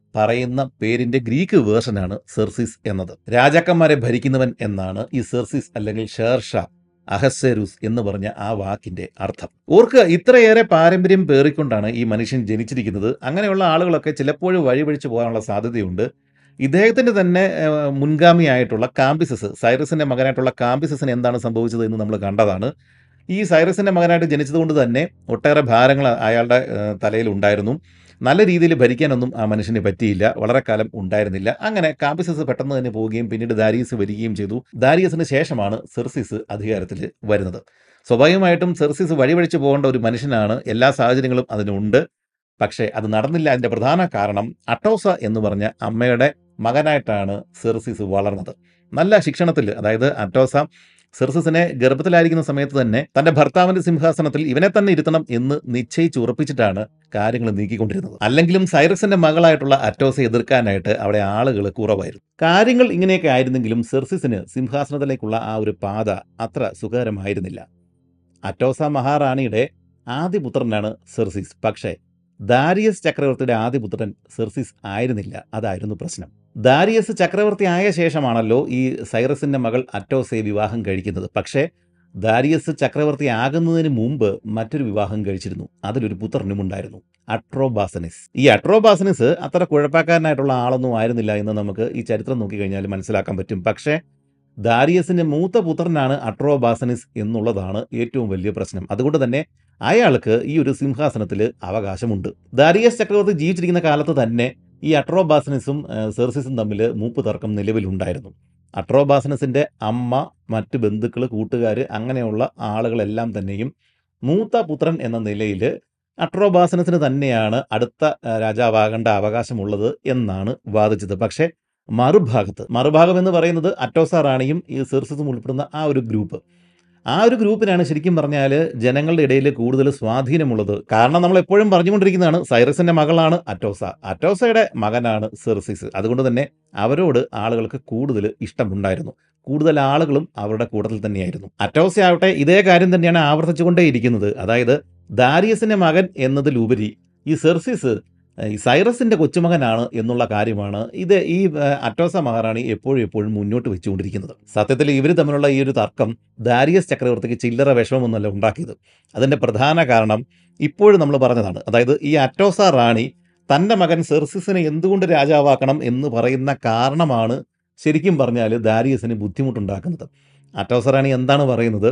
A: പറയുന്ന പേരിന്റെ ഗ്രീക്ക് വേർഷനാണ് സെർസിസ് എന്നത്. രാജാക്കന്മാരെ ഭരിക്കുന്നവൻ എന്നാണ് ഈ സെർസിസ് അല്ലെങ്കിൽ ഷേർഷാ അഹസ്വേരൂസ് എന്ന് പറഞ്ഞ ആ വാക്കിന്റെ അർത്ഥം. ഓർക്ക് ഇത്രയേറെ പാരമ്പര്യം പേറിക്കൊണ്ടാണ് ഈ മനുഷ്യൻ ജനിച്ചിരിക്കുന്നത്. അങ്ങനെയുള്ള ആളുകളൊക്കെ ചിലപ്പോഴും വഴിപഴിച്ചു പോകാനുള്ള സാധ്യതയുണ്ട്. ഇദ്ദേഹത്തിന്റെ തന്നെ ഏഹ്, മുൻഗാമിയായിട്ടുള്ള കാംബിസസ്, സൈറസിന്റെ മകനായിട്ടുള്ള കാംബിസസിന് എന്താണ് സംഭവിച്ചത് എന്ന് നമ്മൾ കണ്ടതാണ്. ഈ സൈറസിന്റെ മകനായിട്ട് ജനിച്ചതുകൊണ്ട് തന്നെ ഒട്ടേറെ ഭാരങ്ങൾ അയാളുടെ ഏഹ്, തലയിൽ ഉണ്ടായിരുന്നു. നല്ല രീതിയിൽ ഭരിക്കാനൊന്നും ആ മനുഷ്യന് പറ്റിയില്ല. വളരെ കാലം ഉണ്ടായിരുന്നില്ല. അങ്ങനെ കാംബിസസ് പെട്ടെന്ന് തന്നെ പോവുകയും പിന്നീട് ദാരിയസ് വരികയും ചെയ്തു. ദാരിയസിന് ശേഷമാണ് സെർസിസ് അധികാരത്തിൽ വരുന്നത്. സ്വാഭാവികമായിട്ടും സെർസിസ് വഴിവഴിച്ചു പോകേണ്ട ഒരു മനുഷ്യനാണ്. എല്ലാ സാഹചര്യങ്ങളും അതിനുണ്ട്. പക്ഷേ അത് നടന്നില്ല. അതിന്റെ പ്രധാന കാരണം അട്ടോസ എന്ന് പറഞ്ഞ അമ്മയുടെ മകനായിട്ടാണ് സെർസിസ് വളർന്നത്. നല്ല ശിക്ഷണത്തിൽ, അതായത് അറ്റോസ സെർസിസിനെ ഗർഭത്തിലായിരിക്കുന്ന സമയത്ത് തന്നെ തന്റെ ഭർത്താവിന്റെ സിംഹാസനത്തിൽ ഇവനെ തന്നെ ഇരുത്തണം എന്ന് നിശ്ചയിച്ചുറപ്പിച്ചിട്ടാണ് കാര്യങ്ങൾ നീക്കിക്കൊണ്ടിരുന്നത്. അല്ലെങ്കിലും സൈറസിന്റെ മകളായിട്ടുള്ള അറ്റോസയെ എതിർക്കാനായിട്ട് അവിടെ ആളുകൾ കുറവായിരുന്നു. കാര്യങ്ങൾ ഇങ്ങനെയൊക്കെ ആയിരുന്നെങ്കിലും സെർസിസിന് സിംഹാസനത്തിലേക്കുള്ള ആ ഒരു പാത അത്ര സുഖകരമായിരുന്നില്ല. അറ്റോസ മഹാറാണിയുടെ ആദ്യപുത്രനാണ് സെർസിസ്. പക്ഷേ ദാരിയസ് ചക്രവർത്തിയുടെ ആദ്യപുത്രൻ സെർസിസ് ആയിരുന്നില്ല. അതായിരുന്നു പ്രശ്നം. ദാരിയസ് ചക്രവർത്തി ആയ ശേഷമാണല്ലോ ഈ സൈറസിന്റെ മകൾ അറ്റോസയെ വിവാഹം കഴിക്കുന്നത്. പക്ഷേ ദാരിയസ് ചക്രവർത്തി ആകുന്നതിന് മുമ്പ് മറ്റൊരു വിവാഹം കഴിച്ചിരുന്നു. അതിലൊരു പുത്രനും ഉണ്ടായിരുന്നു, അട്രോബാസനിസ്. ഈ അട്രോബാസനിസ് അത്ര കുഴപ്പക്കാരനായിട്ടുള്ള ആളൊന്നും ആയിരുന്നില്ല എന്ന് നമുക്ക് ഈ ചരിത്രം നോക്കിക്കഴിഞ്ഞാൽ മനസ്സിലാക്കാൻ പറ്റും. പക്ഷേ ദാരിയസിന്റെ മൂത്ത പുത്രനാണ് അട്രോബാസനിസ് എന്നുള്ളതാണ് ഏറ്റവും വലിയ പ്രശ്നം. അതുകൊണ്ട് തന്നെ അയാൾക്ക് ഈ ഒരു സിംഹാസനത്തിൽ അവകാശമുണ്ട്. ദാരിയസ് ചക്രവർത്തി ജീവിച്ചിരിക്കുന്ന കാലത്ത് തന്നെ ഈ അട്രോബാസനിസും ഏഹ്, സെർസിസും തമ്മിൽ മൂപ്പ് തർക്കം നിലവിലുണ്ടായിരുന്നു. അട്രോബാസനസിന്റെ അമ്മ, മറ്റ് ബന്ധുക്കൾ, കൂട്ടുകാർ, അങ്ങനെയുള്ള ആളുകളെല്ലാം തന്നെയും മൂത്ത പുത്രൻ എന്ന നിലയിൽ അട്രോബാസനസിന് തന്നെയാണ് അടുത്ത ഏഹ്, രാജാവാകേണ്ട അവകാശമുള്ളത് എന്നാണ് വാദിച്ചത്. പക്ഷേ മറുഭാഗത്ത് മറുഭാഗം എന്ന് പറയുന്നത് അറ്റോസ റാണിയും ഈ സെർസിസും ഉൾപ്പെടുന്ന ആ ഒരു ഗ്രൂപ്പ് ആ ഒരു ഗ്രൂപ്പിനാണ് ശരിക്കും പറഞ്ഞാൽ ജനങ്ങളുടെ ഇടയിൽ കൂടുതൽ സ്വാധീനമുള്ളത്. കാരണം നമ്മൾ എപ്പോഴും പറഞ്ഞുകൊണ്ടിരിക്കുന്നതാണ്, സൈറസിന്റെ മകളാണ് അറ്റോസ, അറ്റോസയുടെ മകനാണ് സെർസിസ്. അതുകൊണ്ട് തന്നെ അവരോട് ആളുകൾക്ക് കൂടുതൽ ഇഷ്ടമുണ്ടായിരുന്നു. കൂടുതൽ ആളുകളും അവരുടെ കൂട്ടത്തിൽ തന്നെയായിരുന്നു. അറ്റോസ ആവട്ടെ ഇതേ കാര്യം തന്നെയാണ് ആവർത്തിച്ചുകൊണ്ടേയിരിക്കുന്നത്. അതായത് ദാരിയസിന്റെ മകൻ എന്നതിലുപരി ഈ സെർസിസ് ഈ സൈറസിന്റെ കൊച്ചുമകനാണ് എന്നുള്ള കാര്യമാണ് ഇത് ഈ ഏഹ്, അറ്റോസ മഹാറാണി എപ്പോഴും എപ്പോഴും മുന്നോട്ട് വെച്ചുകൊണ്ടിരിക്കുന്നത്. സത്യത്തിൽ ഇവർ തമ്മിലുള്ള ഈ ഒരു തർക്കം ദാരിയസ് ചക്രവർത്തിക്ക് ചില്ലറ വിഷമമൊന്നുമല്ല ഉണ്ടാക്കിയത്. അതിന്റെ പ്രധാന കാരണം ഇപ്പോഴും നമ്മൾ പറഞ്ഞതാണ്. അതായത് ഈ അറ്റോസ റാണി തന്റെ മകൻ സെർസിസിനെ എന്തുകൊണ്ട് രാജാവാക്കണം എന്ന് പറയുന്ന കാരണമാണ് ശരിക്കും പറഞ്ഞാൽ ദാരിയസിന് ബുദ്ധിമുട്ടുണ്ടാക്കുന്നത്. അറ്റോസ റാണി എന്താണ് പറയുന്നത്?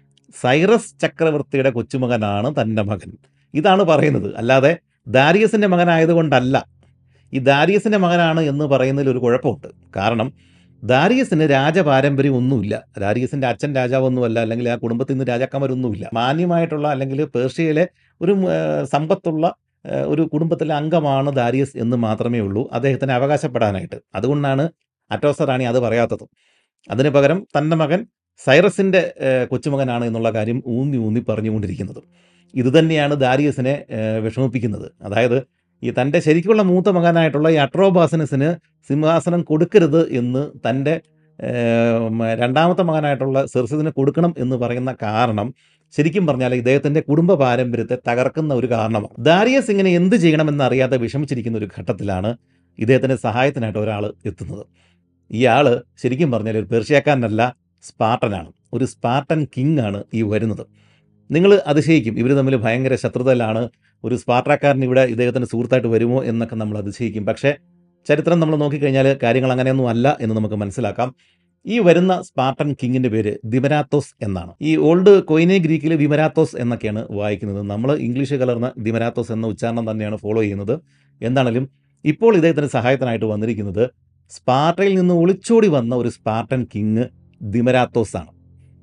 A: സൈറസ് ചക്രവർത്തിയുടെ കൊച്ചുമകനാണ് തൻ്റെ മകൻ, ഇതാണ് പറയുന്നത്. അല്ലാതെ ദാരിയസിന്റെ മകനായതുകൊണ്ടല്ല. ഈ ദാരിയസിന്റെ മകനാണ് എന്ന് പറയുന്നതിൽ ഒരു കുഴപ്പമുണ്ട്. കാരണം ദാരിയസിന് രാജപാരമ്പര്യം ഒന്നുമില്ല. ദാരിയസിന്റെ അച്ഛൻ രാജാവൊന്നുമല്ല, അല്ലെങ്കിൽ ആ കുടുംബത്തിൽ നിന്ന് രാജാക്കന്മാരൊന്നുമില്ല. മാന്യമായിട്ടുള്ള അല്ലെങ്കിൽ പേർഷ്യയിലെ ഒരു ഏഹ്, സമ്പത്തുള്ള ഏഹ്, ഒരു കുടുംബത്തിലെ അംഗമാണ് ദാരിയസ് എന്ന് മാത്രമേ ഉള്ളൂ അദ്ദേഹത്തിന് അവകാശപ്പെടാനായിട്ട്. അതുകൊണ്ടാണ് അറ്റോസ റാണി അത് പറയാത്തത്. അതിന് പകരം തൻ്റെ മകൻ സൈറസിന്റെ ഏഹ്, കൊച്ചുമകനാണ് എന്നുള്ള കാര്യം ഊന്നി ഊന്നി പറഞ്ഞുകൊണ്ടിരിക്കുന്നത്. ഇതുതന്നെയാണ് ദാരിയസിനെ ഏഹ്, വിഷമിപ്പിക്കുന്നത്. അതായത് ഈ തൻ്റെ ശരിക്കുള്ള മൂത്ത മകനായിട്ടുള്ള ഈ അട്രോബാസനസിന് സിംഹാസനം കൊടുക്കരുത് എന്ന് തൻ്റെ ഏഹ്, മ- രണ്ടാമത്തെ മകനായിട്ടുള്ള സെർസിസിന് കൊടുക്കണം എന്ന് പറയുന്ന കാരണം ശരിക്കും പറഞ്ഞാൽ ഇദ്ദേഹത്തിന്റെ കുടുംബ പാരമ്പര്യത്തെ തകർക്കുന്ന ഒരു കാരണമാണ്. ദാരിയസ് ഇങ്ങനെ എന്ത് ചെയ്യണമെന്ന് അറിയാതെ വിഷമിച്ചിരിക്കുന്ന ഒരു ഘട്ടത്തിലാണ് ഇദ്ദേഹത്തിന്റെ സഹായത്തിനായിട്ട് ഒരാൾ എത്തുന്നത്. ഇയാൾ ശരിക്കും പറഞ്ഞാൽ ഒരു പേർഷ്യക്കാരനല്ല, സ്പാർട്ടനാണ്. ഒരു സ്പാർട്ടൻ കിങ് ആണ് ഈ വരുന്നത്. നിങ്ങൾ അതിശയിക്കും, ഇവർ തമ്മിൽ ഭയങ്കര ശത്രുതയിലാണ്, ഒരു സ്പാർട്ടാക്കാരൻ ഇവിടെ ഇദ്ദേഹത്തിൻ്റെ സുഹൃത്തായിട്ട് വരുമോ എന്നൊക്കെ നമ്മൾ അതിശയിക്കും. പക്ഷേ ചരിത്രം നമ്മൾ നോക്കിക്കഴിഞ്ഞാൽ കാര്യങ്ങൾ അങ്ങനെയൊന്നും അല്ല എന്ന് നമുക്ക് മനസ്സിലാക്കാം. ഈ വരുന്ന സ്പാർട്ടൻ കിങ്ങിൻ്റെ പേര് ദിമരാത്തോസ് എന്നാണ്. ഈ ഓൾഡ് കൊയിനെ ഗ്രീക്കിൽ വിമരാത്തോസ് എന്നൊക്കെയാണ് വായിക്കുന്നത്. നമ്മൾ ഇംഗ്ലീഷ് കലർന്ന ദിമരാത്തോസ് എന്ന ഉച്ചാരണം തന്നെയാണ് ഫോളോ ചെയ്യുന്നത്. എന്താണെങ്കിലും ഇപ്പോൾ ഇദ്ദേഹത്തിന് സഹായത്തിനായിട്ട് വന്നിരിക്കുന്നത് സ്പാർട്ടയിൽ നിന്ന് ഒളിച്ചോടി വന്ന ഒരു സ്പാർട്ടൻ കിങ് ദിമരാത്തോസ് ആണ്.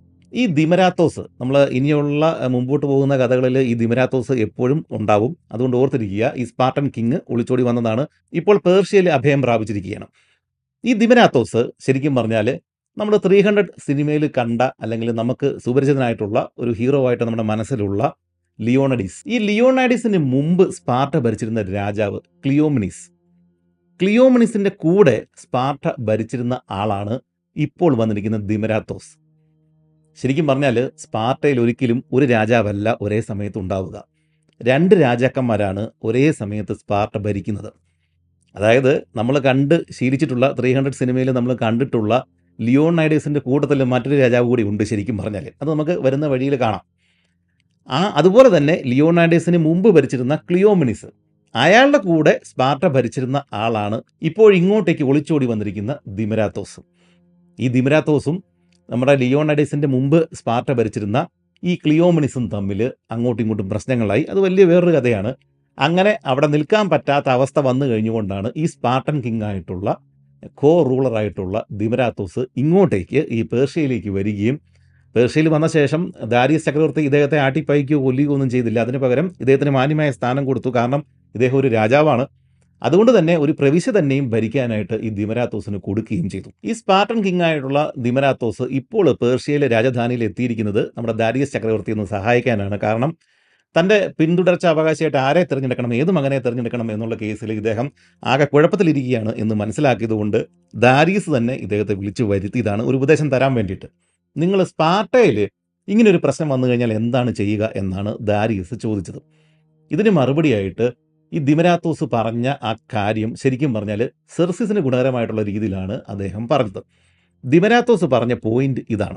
A: ഈ ദിമരാത്തോസ് നമ്മൾ ഇനിയുള്ള അഹ്, മുമ്പോട്ട് പോകുന്ന കഥകളിൽ ഈ ദിമരാത്തോസ് എപ്പോഴും ഉണ്ടാവും. അതുകൊണ്ട് ഓർത്തിരിക്കുക, ഈ സ്പാർട്ടൻ കിങ് ഒളിച്ചോടി വന്നതാണ്, ഇപ്പോൾ പേർഷ്യയിൽ അഭയം പ്രാപിച്ചിരിക്കുകയാണ്. ഈ ദിമരാത്തോസ് ശരിക്കും പറഞ്ഞാൽ നമ്മൾ ത്രീ ഹൺഡ്രഡ് സിനിമയിൽ കണ്ട അല്ലെങ്കിൽ നമുക്ക് സുപരിചിതനായിട്ടുള്ള ഒരു ഹീറോ ആയിട്ട് നമ്മുടെ മനസ്സിലുള്ള ലിയോണഡിസ്. ഈ ലിയോണാഡിസിന് മുമ്പ് സ്പാർട്ട ഭരിച്ചിരുന്ന രാജാവ് ക്ലിയോമിനിസ്. ക്ലിയോമിനിസിന്റെ കൂടെ സ്പാർട്ട ഭരിച്ചിരുന്ന ആളാണ് ഇപ്പോൾ വന്നിരിക്കുന്ന ദിമരാത്തോസ്. ശരിക്കും പറഞ്ഞാൽ സ്പാർട്ടയിൽ ഒരിക്കലും ഒരു രാജാവല്ല ഒരേ സമയത്ത് ഉണ്ടാവുക. രണ്ട് രാജാക്കന്മാരാണ് ഒരേ സമയത്ത് സ്പാർട്ട ഭരിക്കുന്നത്. അതായത് നമ്മൾ കണ്ട് ശീലിച്ചിട്ടുള്ള ത്രീ ഹൺഡ്രഡ് സിനിമയിൽ നമ്മൾ കണ്ടിട്ടുള്ള ലിയോണൈഡസിൻ്റെ കൂട്ടത്തിൽ മറ്റൊരു രാജാവ് കൂടി ഉണ്ട് ശരിക്കും പറഞ്ഞാൽ. അത് നമുക്ക് വരുന്ന വഴിയിൽ കാണാം. ആ അതുപോലെ തന്നെ ലിയോണൈഡസിന് മുമ്പ് ഭരിച്ചിരുന്ന ക്ലിയോമിനിസ്, അയാളുടെ കൂടെ സ്പാർട്ട ഭരിച്ചിരുന്ന ആളാണ് ഇപ്പോൾ ഇങ്ങോട്ടേക്ക് ഒളിച്ചോടി വന്നിരിക്കുന്ന ദിമരാത്തോസ്. ഈ ദിമരാത്തോസും നമ്മുടെ ലിയോണൈഡസിൻ്റെ മുമ്പ് സ്പാർട്ട ഭരിച്ചിരുന്ന ഈ ക്ലിയോമിനിസും തമ്മിൽ അങ്ങോട്ടും ഇങ്ങോട്ടും പ്രശ്നങ്ങളായി. അത് വലിയ വേറൊരു കഥയാണ്. അങ്ങനെ അവിടെ നിൽക്കാൻ പറ്റാത്ത അവസ്ഥ വന്നു കഴിഞ്ഞുകൊണ്ടാണ് ഈ സ്പാർട്ടൻ കിങ് ആയിട്ടുള്ള കോ റൂളറായിട്ടുള്ള ദിമരാത്തോസ് ഇങ്ങോട്ടേക്ക് ഈ പേർഷ്യയിലേക്ക് വരികയും പേർഷ്യയിൽ വന്ന ശേഷം ദാരിയസ് ചക്രവർത്തി ഇദ്ദേഹത്തെ ആട്ടിപ്പായിക്കുകയോ കൊല്ലുകയോ ഒന്നും ചെയ്തില്ല. അതിന് പകരം ഇദ്ദേഹത്തിന് മാന്യമായ സ്ഥാനം കൊടുത്തു. കാരണം ഇദ്ദേഹം ഒരു രാജാവാണ്. അതുകൊണ്ട് തന്നെ ഒരു പ്രവിശ്യ തന്നെയും ഭരിക്കാനായിട്ട് ഈ ദിമരാത്തോസിന് കൊടുക്കുകയും ചെയ്തു. ഈ സ്പാർട്ടൻ കിങ് ആയിട്ടുള്ള ദിമരാത്തോസ് ഇപ്പോൾ പേർഷ്യയിലെ രാജധാനിയിൽ എത്തിയിരിക്കുന്നത് നമ്മുടെ ദാരിയസ് ചക്രവർത്തി ഒന്ന് സഹായിക്കാനാണ്. കാരണം തൻ്റെ പിന്തുടർച്ച അവകാശിയായിട്ട് ആരെ തിരഞ്ഞെടുക്കണം, ഏത് മകനെ തിരഞ്ഞെടുക്കണം എന്നുള്ള കേസിൽ ഇദ്ദേഹം ആകെ കുഴപ്പത്തിലിരിക്കുകയാണ് എന്ന് മനസ്സിലാക്കിയതുകൊണ്ട് ദാരിയസ് തന്നെ ഇദ്ദേഹത്തെ വിളിച്ചു വരുത്തിയതാണ് ഒരു ഉപദേശം തരാൻ വേണ്ടിയിട്ട്. നിങ്ങൾ സ്പാർട്ടയിൽ ഇങ്ങനൊരു പ്രശ്നം വന്നു കഴിഞ്ഞാൽ എന്താണ് ചെയ്യുക എന്നാണ് ദാരിയസ് ചോദിച്ചത്. ഇതിന് മറുപടിയായിട്ട് ഈ ദിമരാത്തോസ് പറഞ്ഞ ആ കാര്യം ശരിക്കും പറഞ്ഞാൽ സെർസിസിന് ഗുണകരമായിട്ടുള്ള രീതിയിലാണ് അദ്ദേഹം പറഞ്ഞത്. ദിമരാത്തോസ് പറഞ്ഞ പോയിന്റ് ഇതാണ്: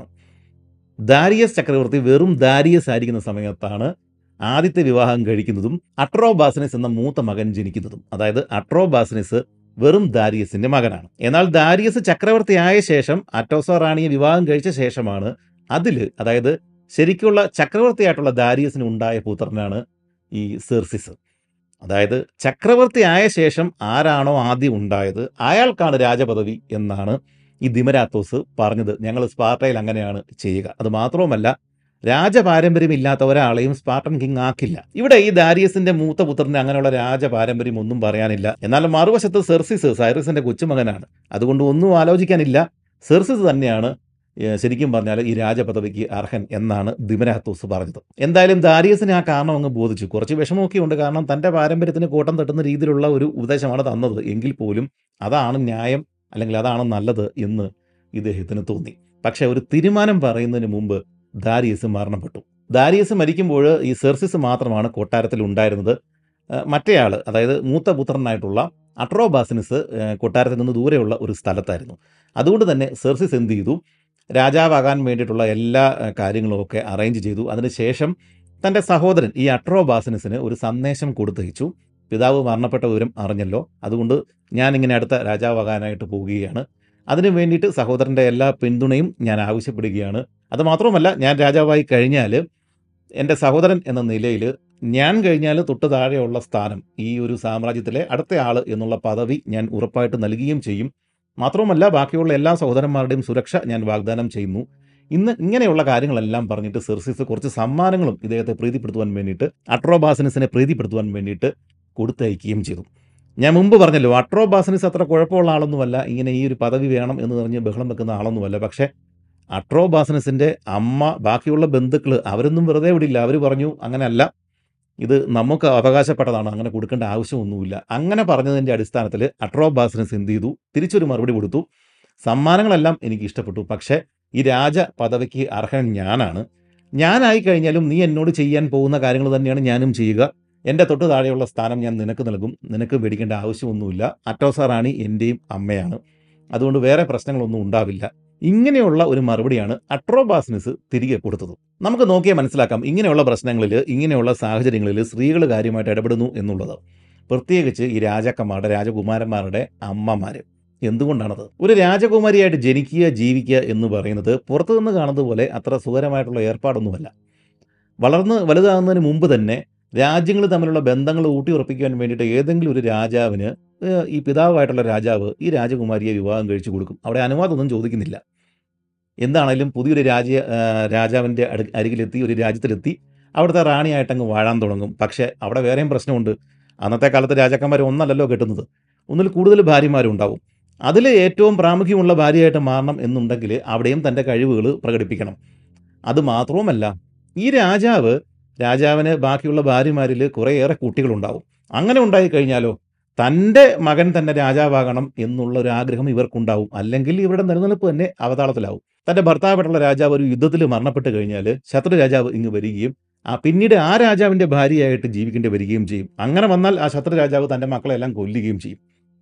A: ദാരിയസ് ചക്രവർത്തി വെറും ദാരിയസ് ആയിരിക്കുന്ന സമയത്താണ് ആദ്യത്തെ വിവാഹം കഴിക്കുന്നതും അട്രോബാസിനസ് എന്ന മൂത്ത മകൻ ജനിക്കുന്നതും. അതായത് അട്രോബാസിനസ് വെറും ദാരിയസിന്റെ മകനാണ്. എന്നാൽ ദാരിയസ് ചക്രവർത്തിയായ ശേഷം അറ്റോസ റാണിയെ വിവാഹം കഴിച്ച ശേഷമാണ് അതിൽ, അതായത് ശരിക്കുള്ള ചക്രവർത്തിയായിട്ടുള്ള ദാരിയസിന് ഉണ്ടായ പുത്രനാണ് ഈ സെർസിസ്. അതായത് ചക്രവർത്തി ആയ ശേഷം ആരാണോ ആദ്യം ഉണ്ടായത് അയാൾക്കാണ് രാജപദവി എന്നാണ് ഈ ദിമരാത്തോസ് പറഞ്ഞത്. ഞങ്ങൾ സ്പാർട്ടയിൽ അങ്ങനെയാണ് ചെയ്യുക. അത് മാത്രവുമല്ല, രാജപാരമ്പര്യമില്ലാത്ത ഒരാളെയും സ്പാർട്ടൻ കിങ് ആക്കില്ല. ഇവിടെ ഈ ദാരിയസിന്റെ മൂത്ത പുത്രന് അങ്ങനെയുള്ള രാജപാരമ്പര്യം ഒന്നും പറയാനില്ല. എന്നാൽ മറുവശത്ത് സെർസിസ് സൈറസിന്റെ കൊച്ചുമകനാണ്. അതുകൊണ്ട് ഒന്നും ആലോചിക്കാനില്ല, സെർസിസ് തന്നെയാണ് ശരിക്കും പറഞ്ഞാൽ ഈ രാജപദവിക്ക് അർഹൻ എന്നാണ് ദിമരാത്തോസ് പറഞ്ഞത്. എന്തായാലും ദാരിയസിന് ആ കാരണം അങ്ങ് ബോധിച്ചു. കുറച്ച് വിഷമമൊക്കെ ഉണ്ട്, കാരണം തൻ്റെ പാരമ്പര്യത്തിന് കോട്ടം തട്ടുന്ന രീതിയിലുള്ള ഒരു ഉപദേശമാണ് തന്നത്. എങ്കിൽ പോലും അതാണ് ന്യായം, അല്ലെങ്കിൽ അതാണ് നല്ലത് എന്ന് ഇദ്ദേഹത്തിന് തോന്നി. പക്ഷേ ഒരു തീരുമാനം പറയുന്നതിന് മുമ്പ് ദാരിയസ് മരണപ്പെട്ടു. ദാരിയസ് മരിക്കുമ്പോൾ ഈ സെർസിസ് മാത്രമാണ് കൊട്ടാരത്തിൽ ഉണ്ടായിരുന്നത്. മറ്റേയാൾ, അതായത് മൂത്ത പുത്രനായിട്ടുള്ള അട്രോബാസിനസ് കൊട്ടാരത്തിൽ നിന്ന് ദൂരെയുള്ള ഒരു സ്ഥലത്തായിരുന്നു. അതുകൊണ്ട് തന്നെ സെർസിസ് എന്ത് ചെയ്തു, രാജാവാകാൻ വേണ്ടിയിട്ടുള്ള എല്ലാ കാര്യങ്ങളുമൊക്കെ അറേഞ്ച് ചെയ്തു. അതിനുശേഷം തൻ്റെ സഹോദരൻ ഈ അട്രോബാസിനസിന് ഒരു സന്ദേശം കൊടുത്തയച്ചു. പിതാവ് മരണപ്പെട്ട വിവരം അറിഞ്ഞല്ലോ, അതുകൊണ്ട് ഞാനിങ്ങനെ അടുത്ത രാജാവാകാനായിട്ട് പോവുകയാണ്. അതിനു വേണ്ടിയിട്ട് സഹോദരൻ്റെ എല്ലാ പിന്തുണയും ഞാൻ ആവശ്യപ്പെടുകയാണ്. അതുമാത്രമല്ല, ഞാൻ രാജാവായി കഴിഞ്ഞാൽ എൻ്റെ സഹോദരൻ എന്ന നിലയിൽ ഞാൻ കഴിഞ്ഞാൽ തൊട്ട് താഴെയുള്ള സ്ഥാനം, ഈ ഒരു സാമ്രാജ്യത്തിലെ അടുത്ത ആൾ എന്നുള്ള പദവി ഞാൻ ഉറപ്പായിട്ട് നൽകുകയും ചെയ്യും. മാത്രവുമല്ല, ബാക്കിയുള്ള എല്ലാ സഹോദരന്മാരുടെയും സുരക്ഷ ഞാൻ വാഗ്ദാനം ചെയ്യുന്നു. ഇന്ന് ഇങ്ങനെയുള്ള കാര്യങ്ങളെല്ലാം പറഞ്ഞിട്ട് സെർസിസ് കുറച്ച് സമ്മാനങ്ങളും ഇദ്ദേഹത്തെ പ്രീതിപ്പെടുത്തുവാൻ വേണ്ടിയിട്ട്, അട്രോബാസിനസിനെ പ്രീതിപ്പെടുത്തുവാൻ വേണ്ടിയിട്ട് കൊടുത്തയക്കുകയും ചെയ്തു. ഞാൻ മുമ്പ് പറഞ്ഞല്ലോ, അട്രോബാസിനസ് അത്ര കുഴപ്പമുള്ള ആളൊന്നുമല്ല, ഇങ്ങനെ ഈ ഒരു പദവി വേണം എന്ന് പറഞ്ഞ് ബഹളം വെക്കുന്ന ആളൊന്നുമല്ല. പക്ഷേ അട്രോബാസിനസിൻ്റെ അമ്മ, ബാക്കിയുള്ള ബന്ധുക്കൾ അവരൊന്നും വെറുതെ വിടില്ല. അവർ പറഞ്ഞു, അങ്ങനെയല്ല, ഇത് നമുക്ക് അവകാശപ്പെട്ടതാണ്, അങ്ങനെ കൊടുക്കേണ്ട ആവശ്യമൊന്നുമില്ല. അങ്ങനെ പറഞ്ഞതിൻ്റെ അടിസ്ഥാനത്തിൽ അട്രോബാസിനസ് എന്ത് ചെയ്തു, തിരിച്ചൊരു മറുപടി കൊടുത്തു. സമ്മാനങ്ങളെല്ലാം എനിക്ക് ഇഷ്ടപ്പെട്ടു, പക്ഷേ ഈ രാജ പദവിക്ക് അർഹൻ ഞാനാണ്. ഞാനായി കഴിഞ്ഞാലും നീ എന്നോട് ചെയ്യാൻ പോകുന്ന കാര്യങ്ങൾ തന്നെയാണ് ഞാനും ചെയ്യുക. എൻ്റെ തൊട്ട് താഴെയുള്ള സ്ഥാനം ഞാൻ നിനക്ക് നൽകും. നിനക്ക് പേടിക്കേണ്ട ആവശ്യമൊന്നുമില്ല. അറ്റോസ റാണി എൻ്റെയും അമ്മയാണ്. അതുകൊണ്ട് വേറെ പ്രശ്നങ്ങളൊന്നും ഉണ്ടാവില്ല. ഇങ്ങനെയുള്ള ഒരു മറുപടിയാണ് അട്രോബാസിനസ് തിരികെ കൊടുത്തത്. നമുക്ക് നോക്കിയാൽ മനസ്സിലാക്കാം, ഇങ്ങനെയുള്ള പ്രശ്നങ്ങളിൽ, ഇങ്ങനെയുള്ള സാഹചര്യങ്ങളിൽ സ്ത്രീകൾ കാര്യമായിട്ട് ഇടപെടുന്നു എന്നുള്ളത്. പ്രത്യേകിച്ച് ഈ രാജാക്കന്മാരുടെ, രാജകുമാരന്മാരുടെ അമ്മമാർ. എന്തുകൊണ്ടാണത്? ഒരു രാജകുമാരിയായിട്ട് ജനിക്കുക, ജീവിക്കുക എന്ന് പറയുന്നത് പുറത്തുനിന്ന് കാണുന്നത് പോലെ അത്ര സുഖകരമായിട്ടുള്ള ഏർപ്പാടൊന്നുമല്ല. വളർന്ന് വലുതാകുന്നതിന് മുമ്പ് തന്നെ രാജ്യങ്ങൾ തമ്മിലുള്ള ബന്ധങ്ങൾ ഊട്ടിയുറപ്പിക്കുവാൻ വേണ്ടിയിട്ട് ഏതെങ്കിലും ഒരു രാജാവിന്, ഈ പിതാവായിട്ടുള്ള രാജാവ് ഈ രാജകുമാരിയെ വിവാഹം കഴിച്ചു കൊടുക്കും. അവിടെ അനുവാദമൊന്നും ചോദിക്കുന്നില്ല. എന്താണേലും പുതിയൊരു രാജ രാജാവിൻ്റെ അടു അരികിലെത്തി ഒരു രാജ്യത്തിലെത്തി അവിടുത്തെ റാണിയായിട്ടങ്ങ് വാഴാൻ തുടങ്ങും. പക്ഷേ അവിടെ വേറെയും പ്രശ്നമുണ്ട്. അന്നത്തെ കാലത്ത് രാജാക്കന്മാർ ഒന്നല്ലല്ലോ കെട്ടുന്നത്, ഒന്നിൽ കൂടുതൽ ഭാര്യമാരുണ്ടാവും. അതിൽ ഏറ്റവും പ്രാമുഖ്യമുള്ള ഭാര്യയായിട്ട് മാറണം എന്നുണ്ടെങ്കിൽ അവിടെയും തൻ്റെ കഴിവുകൾ പ്രകടിപ്പിക്കണം. അതുമാത്രവുമല്ല, ഈ രാജാവ് രാജാവിന് ബാക്കിയുള്ള ഭാര്യമാരിൽ കുറേയേറെ കുട്ടികളുണ്ടാവും. അങ്ങനെ ഉണ്ടായിക്കഴിഞ്ഞാലോ തൻ്റെ മകൻ തന്നെ രാജാവാകണം എന്നുള്ള ഒരു ആഗ്രഹം ഇവർക്കുണ്ടാവും. അല്ലെങ്കിൽ ഇവരുടെ നിലനിൽപ്പ് തന്നെ അവതാളത്തിലാവും. തൻ്റെ ഭർത്താവായിട്ടുള്ള രാജാവ് ഒരു യുദ്ധത്തിൽ മരണപ്പെട്ട് കഴിഞ്ഞാൽ ശത്രു രാജാവ് ഇങ്ങ് വരികയും ആ പിന്നീട് ആ രാജാവിൻ്റെ ഭാര്യയായിട്ട് ജീവിക്കേണ്ടി വരികയും ചെയ്യും. അങ്ങനെ വന്നാൽ ആ ശത്രു രാജാവ് തൻ്റെ മക്കളെല്ലാം കൊല്ലുകയും ചെയ്യും.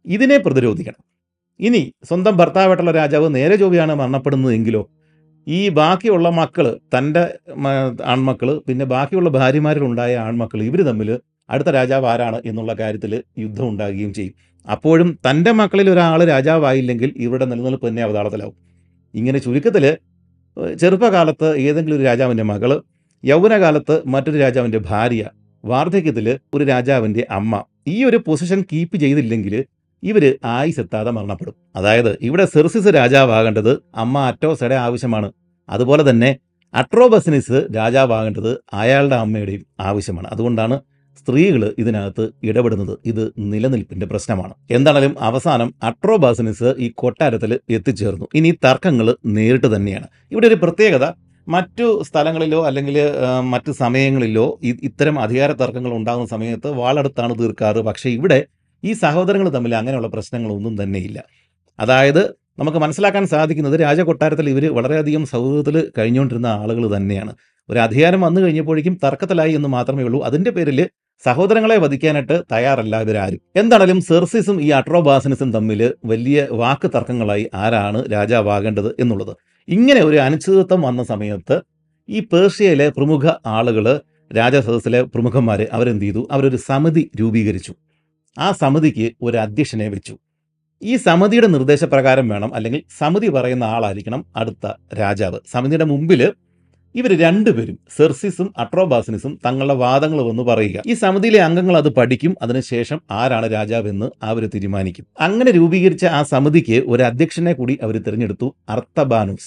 A: ഇതിനെ പ്രതിരോധിക്കണം. ഇനി സ്വന്തം ഭർത്താവായിട്ടുള്ള രാജാവ് നേരെ ചൊവ്വയാണ് മരണപ്പെടുന്നതെങ്കിലോ ഈ ബാക്കിയുള്ള മക്കൾ, തൻ്റെ ആൺമക്കൾ, പിന്നെ ബാക്കിയുള്ള ഭാര്യമാരിലുണ്ടായ ആൺമക്കൾ, ഇവർ തമ്മിൽ അടുത്ത രാജാവ് ആരാണ് എന്നുള്ള കാര്യത്തിൽ യുദ്ധം ഉണ്ടാകുകയും ചെയ്യും. അപ്പോഴും തൻ്റെ മക്കളിൽ ഒരാൾ രാജാവായില്ലെങ്കിൽ ഇവരുടെ നിലനിൽപ്പ് തന്നെ അവതാളത്തിലാവും. ഇങ്ങനെ ചുരുക്കത്തിൽ ചെറുപ്പകാലത്ത് ഏതെങ്കിലും ഒരു രാജാവിൻ്റെ മകൾ, യൗവനകാലത്ത് മറ്റൊരു രാജാവിൻ്റെ ഭാര്യ, വാർദ്ധക്യത്തിൽ ഒരു രാജാവിൻ്റെ അമ്മ, ഈ ഒരു പൊസിഷൻ കീപ്പ് ചെയ്തില്ലെങ്കിൽ ഇവർ ആയുസെത്താതെ മരണപ്പെടും. അതായത് ഇവിടെ സെർസിസ് രാജാവാകേണ്ടത് അമ്മ അറ്റോസയുടെ ആവശ്യമാണ്. അതുപോലെ തന്നെ അട്രോബസിനിസ് രാജാവാകേണ്ടത് അയാളുടെ അമ്മയുടെയും ആവശ്യമാണ്. അതുകൊണ്ടാണ് സ്ത്രീകൾ ഇതിനകത്ത് ഇടപെടുന്നത്. ഇത് നിലനിൽപ്പിൻ്റെ പ്രശ്നമാണ്. എന്താണെങ്കിലും അവസാനം അട്രോബാസിനിസ് ഈ കൊട്ടാരത്തിൽ എത്തിച്ചേർന്നു. ഇനി തർക്കങ്ങൾ നേരിട്ട് തന്നെയാണ്. ഇവിടെ ഒരു പ്രത്യേകത, മറ്റു സ്ഥലങ്ങളിലോ അല്ലെങ്കിൽ മറ്റു സമയങ്ങളിലോ ഇത്തരം അധികാര തർക്കങ്ങൾ ഉണ്ടാകുന്ന സമയത്ത് വാളെടുത്താണ് തീർക്കാറ്. പക്ഷേ ഇവിടെ ഈ സഹോദരങ്ങൾ തമ്മിൽ അങ്ങനെയുള്ള പ്രശ്നങ്ങളൊന്നും തന്നെയില്ല. അതായത് നമുക്ക് മനസ്സിലാക്കാൻ സാധിക്കുന്നത് രാജകൊട്ടാരത്തിൽ ഇവർ വളരെയധികം സൗഹൃദത്തിൽ കഴിഞ്ഞുകൊണ്ടിരുന്ന ആളുകൾ തന്നെയാണ്. ഒരു അധികാരം വന്നു കഴിഞ്ഞപ്പോഴേക്കും തർക്കത്തിലായി എന്ന് മാത്രമേ ഉള്ളൂ. അതിൻ്റെ പേരിൽ സഹോദരങ്ങളെ വധിക്കാനായിട്ട് തയ്യാറല്ല ഇവരാരും. എന്താണെങ്കിലും സെർസിസും ഈ അട്രോബാസിനിസും തമ്മിൽ വലിയ വാക്ക് തർക്കങ്ങളായി ആരാണ് രാജാവാകേണ്ടത് എന്നുള്ളത്. ഇങ്ങനെ ഒരു അനിശ്ചിതത്വം വന്ന സമയത്ത് ഈ പേർഷ്യയിലെ പ്രമുഖ ആളുകൾ, രാജസദസ്സിലെ പ്രമുഖന്മാർ, അവരെന്ത് ചെയ്തു? അവരൊരു സമിതി രൂപീകരിച്ചു. ആ സമിതിക്ക് ഒരു അധ്യക്ഷനെ വെച്ചു. ഈ സമിതിയുടെ നിർദ്ദേശപ്രകാരം വേണം, അല്ലെങ്കിൽ സമിതി പറയുന്ന ആളായിരിക്കണം അടുത്ത രാജാവ്. സമിതിയുടെ മുമ്പിൽ ഇവർ രണ്ടുപേരും, സെർസിസും അട്രോബാസിനിസും, തങ്ങളുടെ വാദങ്ങൾ വന്ന് പറയുക. ഈ സമിതിയിലെ അംഗങ്ങൾ അത് പഠിക്കും. അതിനുശേഷം ആരാണ് രാജാവെന്ന് അവർ തീരുമാനിക്കും. അങ്ങനെ രൂപീകരിച്ച ആ സമിതിക്ക് ഒരു അധ്യക്ഷനെ കൂടി അവർ തിരഞ്ഞെടുത്തു, അർത്തബാനൂസ്.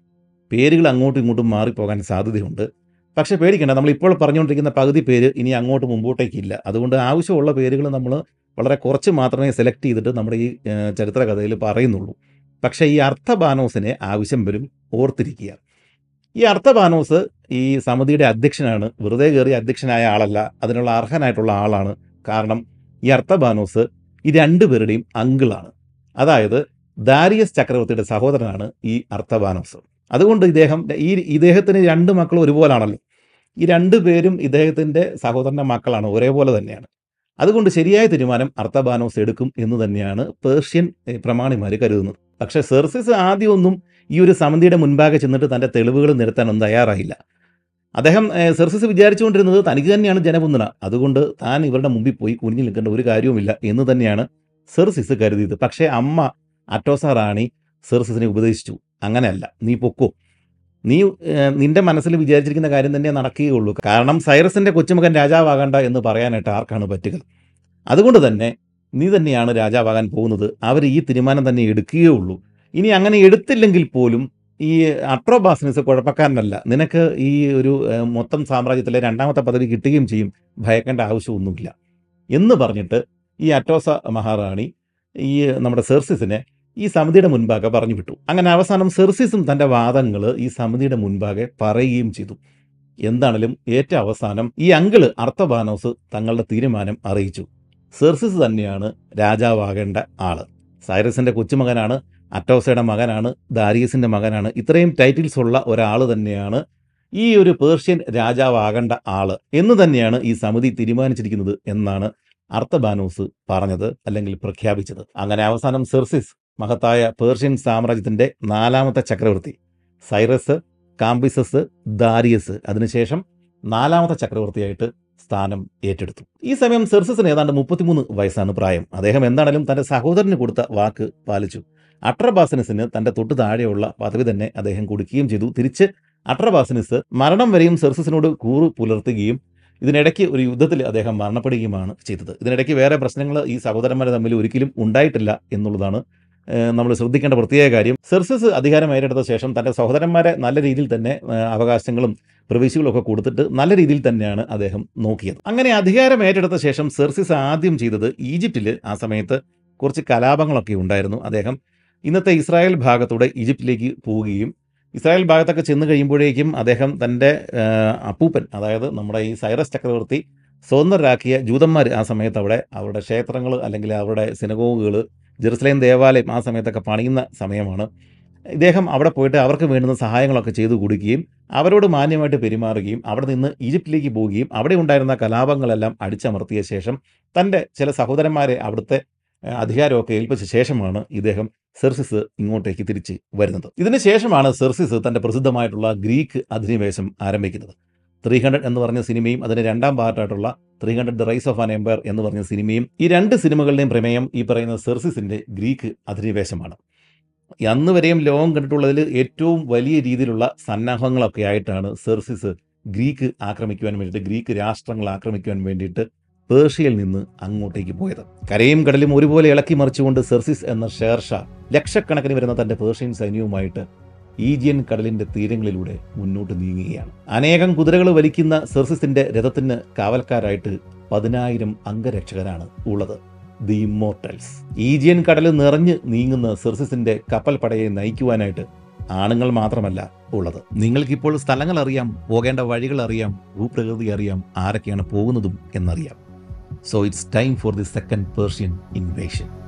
A: പേരുകൾ അങ്ങോട്ടും ഇങ്ങോട്ടും മാറിപ്പോകാൻ സാധ്യതയുണ്ട്. പക്ഷേ പേടിക്കേണ്ട, നമ്മളിപ്പോൾ പറഞ്ഞുകൊണ്ടിരിക്കുന്ന പകുതി പേര് ഇനി അങ്ങോട്ട് മുമ്പോട്ടേക്കില്ല. അതുകൊണ്ട് ആവശ്യമുള്ള പേരുകൾ നമ്മൾ വളരെ കുറച്ച് മാത്രമേ സെലക്ട് ചെയ്തിട്ട് നമ്മുടെ ഈ ചരിത്ര കഥയിൽ പറയുന്നുള്ളൂ. പക്ഷേ ഈ അർത്തബാനോസിനെ ആവശ്യം വരും, ഓർത്തിരിക്കുക. ഈ അർത്തബാനോസ് ഈ സമിതിയുടെ അധ്യക്ഷനാണ്. വെറുതെ കയറി അധ്യക്ഷനായ ആളല്ല, അതിനുള്ള അർഹനായിട്ടുള്ള ആളാണ്. കാരണം ഈ അർത്തബാനോസ് ഈ രണ്ടുപേരുടെയും അങ്കിളാണ്. അതായത് ദാരിയസ് ചക്രവർത്തിയുടെ സഹോദരനാണ് ഈ അർത്തബാനോസ്. അതുകൊണ്ട് ഇദ്ദേഹം ഈ ഇദ്ദേഹത്തിന് രണ്ട് മക്കൾ ഒരുപോലാണല്ലോ. ഈ രണ്ടു പേരും ഇദ്ദേഹത്തിൻ്റെ സഹോദരൻ്റെ മക്കളാണ്, ഒരേപോലെ തന്നെയാണ്. അതുകൊണ്ട് ശരിയായ തീരുമാനം അർത്തബാനോസ് എടുക്കും എന്ന് തന്നെയാണ് പേർഷ്യൻ പ്രമാണിമാർ കരുതുന്നത്. പക്ഷേ സെർസിസ് ആദ്യമൊന്നും ഈ ഒരു സമിതിയുടെ മുൻപാകെ ചെന്നിട്ട് തൻ്റെ തെളിവുകൾ നിരത്താനൊന്നും തയ്യാറായില്ല. അദ്ദേഹം സെർസിസ് വിചാരിച്ചുകൊണ്ടിരുന്നത് തനിക്ക് തന്നെയാണ് ജനപിന്തുണ, അതുകൊണ്ട് താൻ ഇവരുടെ മുമ്പിൽ പോയി കുനിഞ്ഞു നിൽക്കേണ്ട ഒരു കാര്യവുമില്ല എന്ന് തന്നെയാണ് സെർസിസ് കരുതിയത്. പക്ഷേ അമ്മ അറ്റോസ റാണി സെർസിസിനെ ഉപദേശിച്ചു, അങ്ങനെയല്ല, നീ പൊക്കോ, നീ നിന്റെ മനസ്സിൽ വിചാരിച്ചിരിക്കുന്ന കാര്യം തന്നെ നടക്കുകയുള്ളൂ. കാരണം സൈറസിൻ്റെ കൊച്ചുമകൻ രാജാവാകണ്ട എന്ന് പറയാനായിട്ട് ആർക്കാണ് പറ്റുക? അതുകൊണ്ട് തന്നെ നീ തന്നെയാണ് രാജാവാകാൻ പോകുന്നത്. അവർ ഈ തീരുമാനം തന്നെ എടുക്കുകയുള്ളൂ. ഇനി അങ്ങനെ എടുത്തില്ലെങ്കിൽ പോലും ഈ അട്രോബാസിനിസ് കുഴപ്പക്കാരനല്ല, നിനക്ക് ഈ ഒരു മൊത്തം സാമ്രാജ്യത്തിലെ രണ്ടാമത്തെ പദവി കിട്ടുകയും ചെയ്യും, ഭയക്കേണ്ട ആവശ്യമൊന്നുമില്ല എന്ന് പറഞ്ഞിട്ട് ഈ അറ്റോസ മഹാറാണി ഈ നമ്മുടെ സെർസിസിനെ ഈ സമിതിയുടെ മുൻപാകെ പറഞ്ഞു വിട്ടു. അങ്ങനെ അവസാനം സെർസിസും തൻ്റെ വാദങ്ങൾ ഈ സമിതിയുടെ മുൻപാകെ പറയുകയും ചെയ്തു. എന്താണെങ്കിലും ഏറ്റവും അവസാനം ഈ അങ്കിള് അർത്തബാനോസ് തങ്ങളുടെ തീരുമാനം അറിയിച്ചു. സെർസിസ് തന്നെയാണ് രാജാവാകേണ്ട ആള്. സൈറസിൻ്റെ കൊച്ചുമകനാണ്, അറ്റോസയുടെ മകനാണ്, ദാരിയസിൻ്റെ മകനാണ്. ഇത്രയും ടൈറ്റിൽസ് ഉള്ള ഒരാൾ തന്നെയാണ് ഈ ഒരു പേർഷ്യൻ രാജാവാകേണ്ട ആള് എന്ന് തന്നെയാണ് ഈ സമിതി തീരുമാനിച്ചിരിക്കുന്നത് എന്നാണ് അർത്തബാനോസ് പറഞ്ഞത്, അല്ലെങ്കിൽ പ്രഖ്യാപിച്ചത്. അങ്ങനെ അവസാനം സെർസിസ് മഹത്തായ പേർഷ്യൻ സാമ്രാജ്യത്തിൻ്റെ നാലാമത്തെ ചക്രവർത്തി, സൈറസ്, കാംബിസസ്, ദാരിയസ്, അതിനുശേഷം നാലാമത്തെ ചക്രവർത്തിയായിട്ട് സ്ഥാനം ഏറ്റെടുത്തു. ഈ സമയം സെർസിസിന് ഏതാണ്ട് മുപ്പത്തിമൂന്ന് വയസ്സാണ് പ്രായം. അദ്ദേഹം എന്താണെങ്കിലും തൻ്റെ സഹോദരന് കൊടുത്ത വാക്ക് പാലിച്ചു. അട്രബാസിനിസിന് തൻ്റെ തൊട്ട് താഴെയുള്ള പദവി തന്നെ അദ്ദേഹം കൊടുക്കുകയും ചെയ്തു. തിരിച്ച് അട്രബാസിനിസ് മരണം വരെയും സെർസിസിനോട് കൂറ് പുലർത്തുകയും ഇതിനിടയ്ക്ക് ഒരു യുദ്ധത്തിൽ അദ്ദേഹം മരണപ്പെടുകയുമാണ് ചെയ്തത്. ഇതിനിടയ്ക്ക് വേറെ പ്രശ്നങ്ങൾ ഈ സഹോദരന്മാർ തമ്മിൽ ഒരിക്കലും ഉണ്ടായിട്ടില്ല എന്നുള്ളതാണ് നമ്മൾ ശ്രദ്ധിക്കേണ്ട പ്രത്യേക കാര്യം. സെർസിസ് അധികാരം ഏറ്റെടുത്ത ശേഷം തൻ്റെ സഹോദരന്മാരെ നല്ല രീതിയിൽ തന്നെ അവകാശങ്ങളും പ്രവിശ്യകളും ഒക്കെ കൊടുത്തിട്ട് നല്ല രീതിയിൽ തന്നെയാണ് അദ്ദേഹം നോക്കിയത്. അങ്ങനെ അധികാരം ഏറ്റെടുത്ത ശേഷം സെർസിസ് ആദ്യം ചെയ്തത് ഈജിപ്തിൽ ആ സമയത്ത് കുറച്ച് കലാപങ്ങളൊക്കെ ഉണ്ടായിരുന്നു. അദ്ദേഹം ഇന്നത്തെ ഇസ്രായേൽ ഭാഗത്തൂടെ ഈജിപ്തിലേക്ക് പോവുകയും ഇസ്രായേൽ ഭാഗത്തൊക്കെ ചെന്ന് കഴിയുമ്പോഴേക്കും അദ്ദേഹം തൻ്റെ അപ്പൂപ്പൻ, അതായത് നമ്മുടെ ഈ സൈറസ് ചക്രവർത്തി സ്വതന്ത്രരാക്കിയ ജൂതന്മാർ ആ സമയത്ത് അവിടെ അവരുടെ ക്ഷേത്രങ്ങൾ അല്ലെങ്കിൽ അവരുടെ സിനഗോഗുകൾ, ജെറുസലേം ദേവാലയം ആ സമയത്തൊക്കെ പണിയുന്ന സമയമാണ്. ഇദ്ദേഹം അവിടെ പോയിട്ട് അവർക്ക് വേണ്ടുന്ന സഹായങ്ങളൊക്കെ ചെയ്തു കൊടുക്കുകയും അവരോട് മാന്യമായിട്ട് പെരുമാറുകയും അവിടെ നിന്ന് ഈജിപ്തിലേക്ക് പോവുകയും അവിടെ ഉണ്ടായിരുന്ന കലാപങ്ങളെല്ലാം അടിച്ചമർത്തിയ ശേഷം തൻ്റെ ചില സഹോദരന്മാരെ അവിടുത്തെ അധികാരമൊക്കെ ഏൽപ്പിച്ച ശേഷമാണ് ഇദ്ദേഹം സെർസിസ് ഇങ്ങോട്ടേക്ക് തിരിച്ച് വരുന്നത്. ഇതിന് ശേഷമാണ് സെർസിസ് തൻ്റെ പ്രസിദ്ധമായിട്ടുള്ള ഗ്രീക്ക് അധിനിവേശം ആരംഭിക്കുന്നത്. ത്രീ ഹൺഡ്രഡ് എന്ന് പറഞ്ഞ സിനിമയും അതിന് രണ്ടാം പാർട്ടായിട്ടുള്ള three hundred the rise of an empire എന്ന് പറഞ്ഞ സിനിമയും, ഈ രണ്ട് സിനിമകളുടെയും പ്രമേയം ഈ പറയുന്ന സെർസിസിൻ്റെ ഗ്രീക്ക് അധിനിവേശമാണ്. അന്ന് വരെയും ലോകം കണ്ടിട്ടുള്ളതിൽ ഏറ്റവും വലിയ രീതിയിലുള്ള സന്നാഹങ്ങളൊക്കെ ആയിട്ടാണ് സെർസിസ് ഗ്രീക്ക് ആക്രമിക്കുവാൻ വേണ്ടിയിട്ട്, ഗ്രീക്ക് രാഷ്ട്രങ്ങൾ ആക്രമിക്കുവാൻ വേണ്ടിയിട്ട് പേർഷ്യയിൽ നിന്ന് അങ്ങോട്ടേക്ക് പോയത്. കരയും കടലും ഒരുപോലെ ഇളക്കി മറിച്ചുകൊണ്ട് സെർസിസ് എന്ന ഷേർഷാ ലക്ഷക്കണക്കിന് വരുന്ന തൻ്റെ പേർഷ്യൻ സൈന്യവുമായിട്ട് ഈജിയൻ കടലിൻ്റെ തീരങ്ങളിലൂടെ മുന്നോട്ട് നീങ്ങുകയാണ്. അനേകം കുതിരകൾ വലിക്കുന്ന സെർസിസിൻ്റെ രഥത്തിന് കാവൽക്കാരായിട്ട് പതിനായിരം അംഗരക്ഷകരാണ് ഉള്ളത്, ദി ഇമ്മോർട്ടൽസ്. ഈജിയൻ കടൽ നിറഞ്ഞ് നീങ്ങുന്ന സെർസിസിൻ്റെ കപ്പൽ പടയെ നയിക്കുവാനായിട്ട് ആണുങ്ങൾ മാത്രമല്ല ഉള്ളത്. നിങ്ങൾക്കിപ്പോൾ സ്ഥലങ്ങൾ അറിയാം, പോകേണ്ട വഴികൾ അറിയാം, ഭൂപ്രകൃതി അറിയാം, ആരൊക്കെയാണ് പോകുന്നതും എന്നറിയാം. So it's time for the second Persian invasion.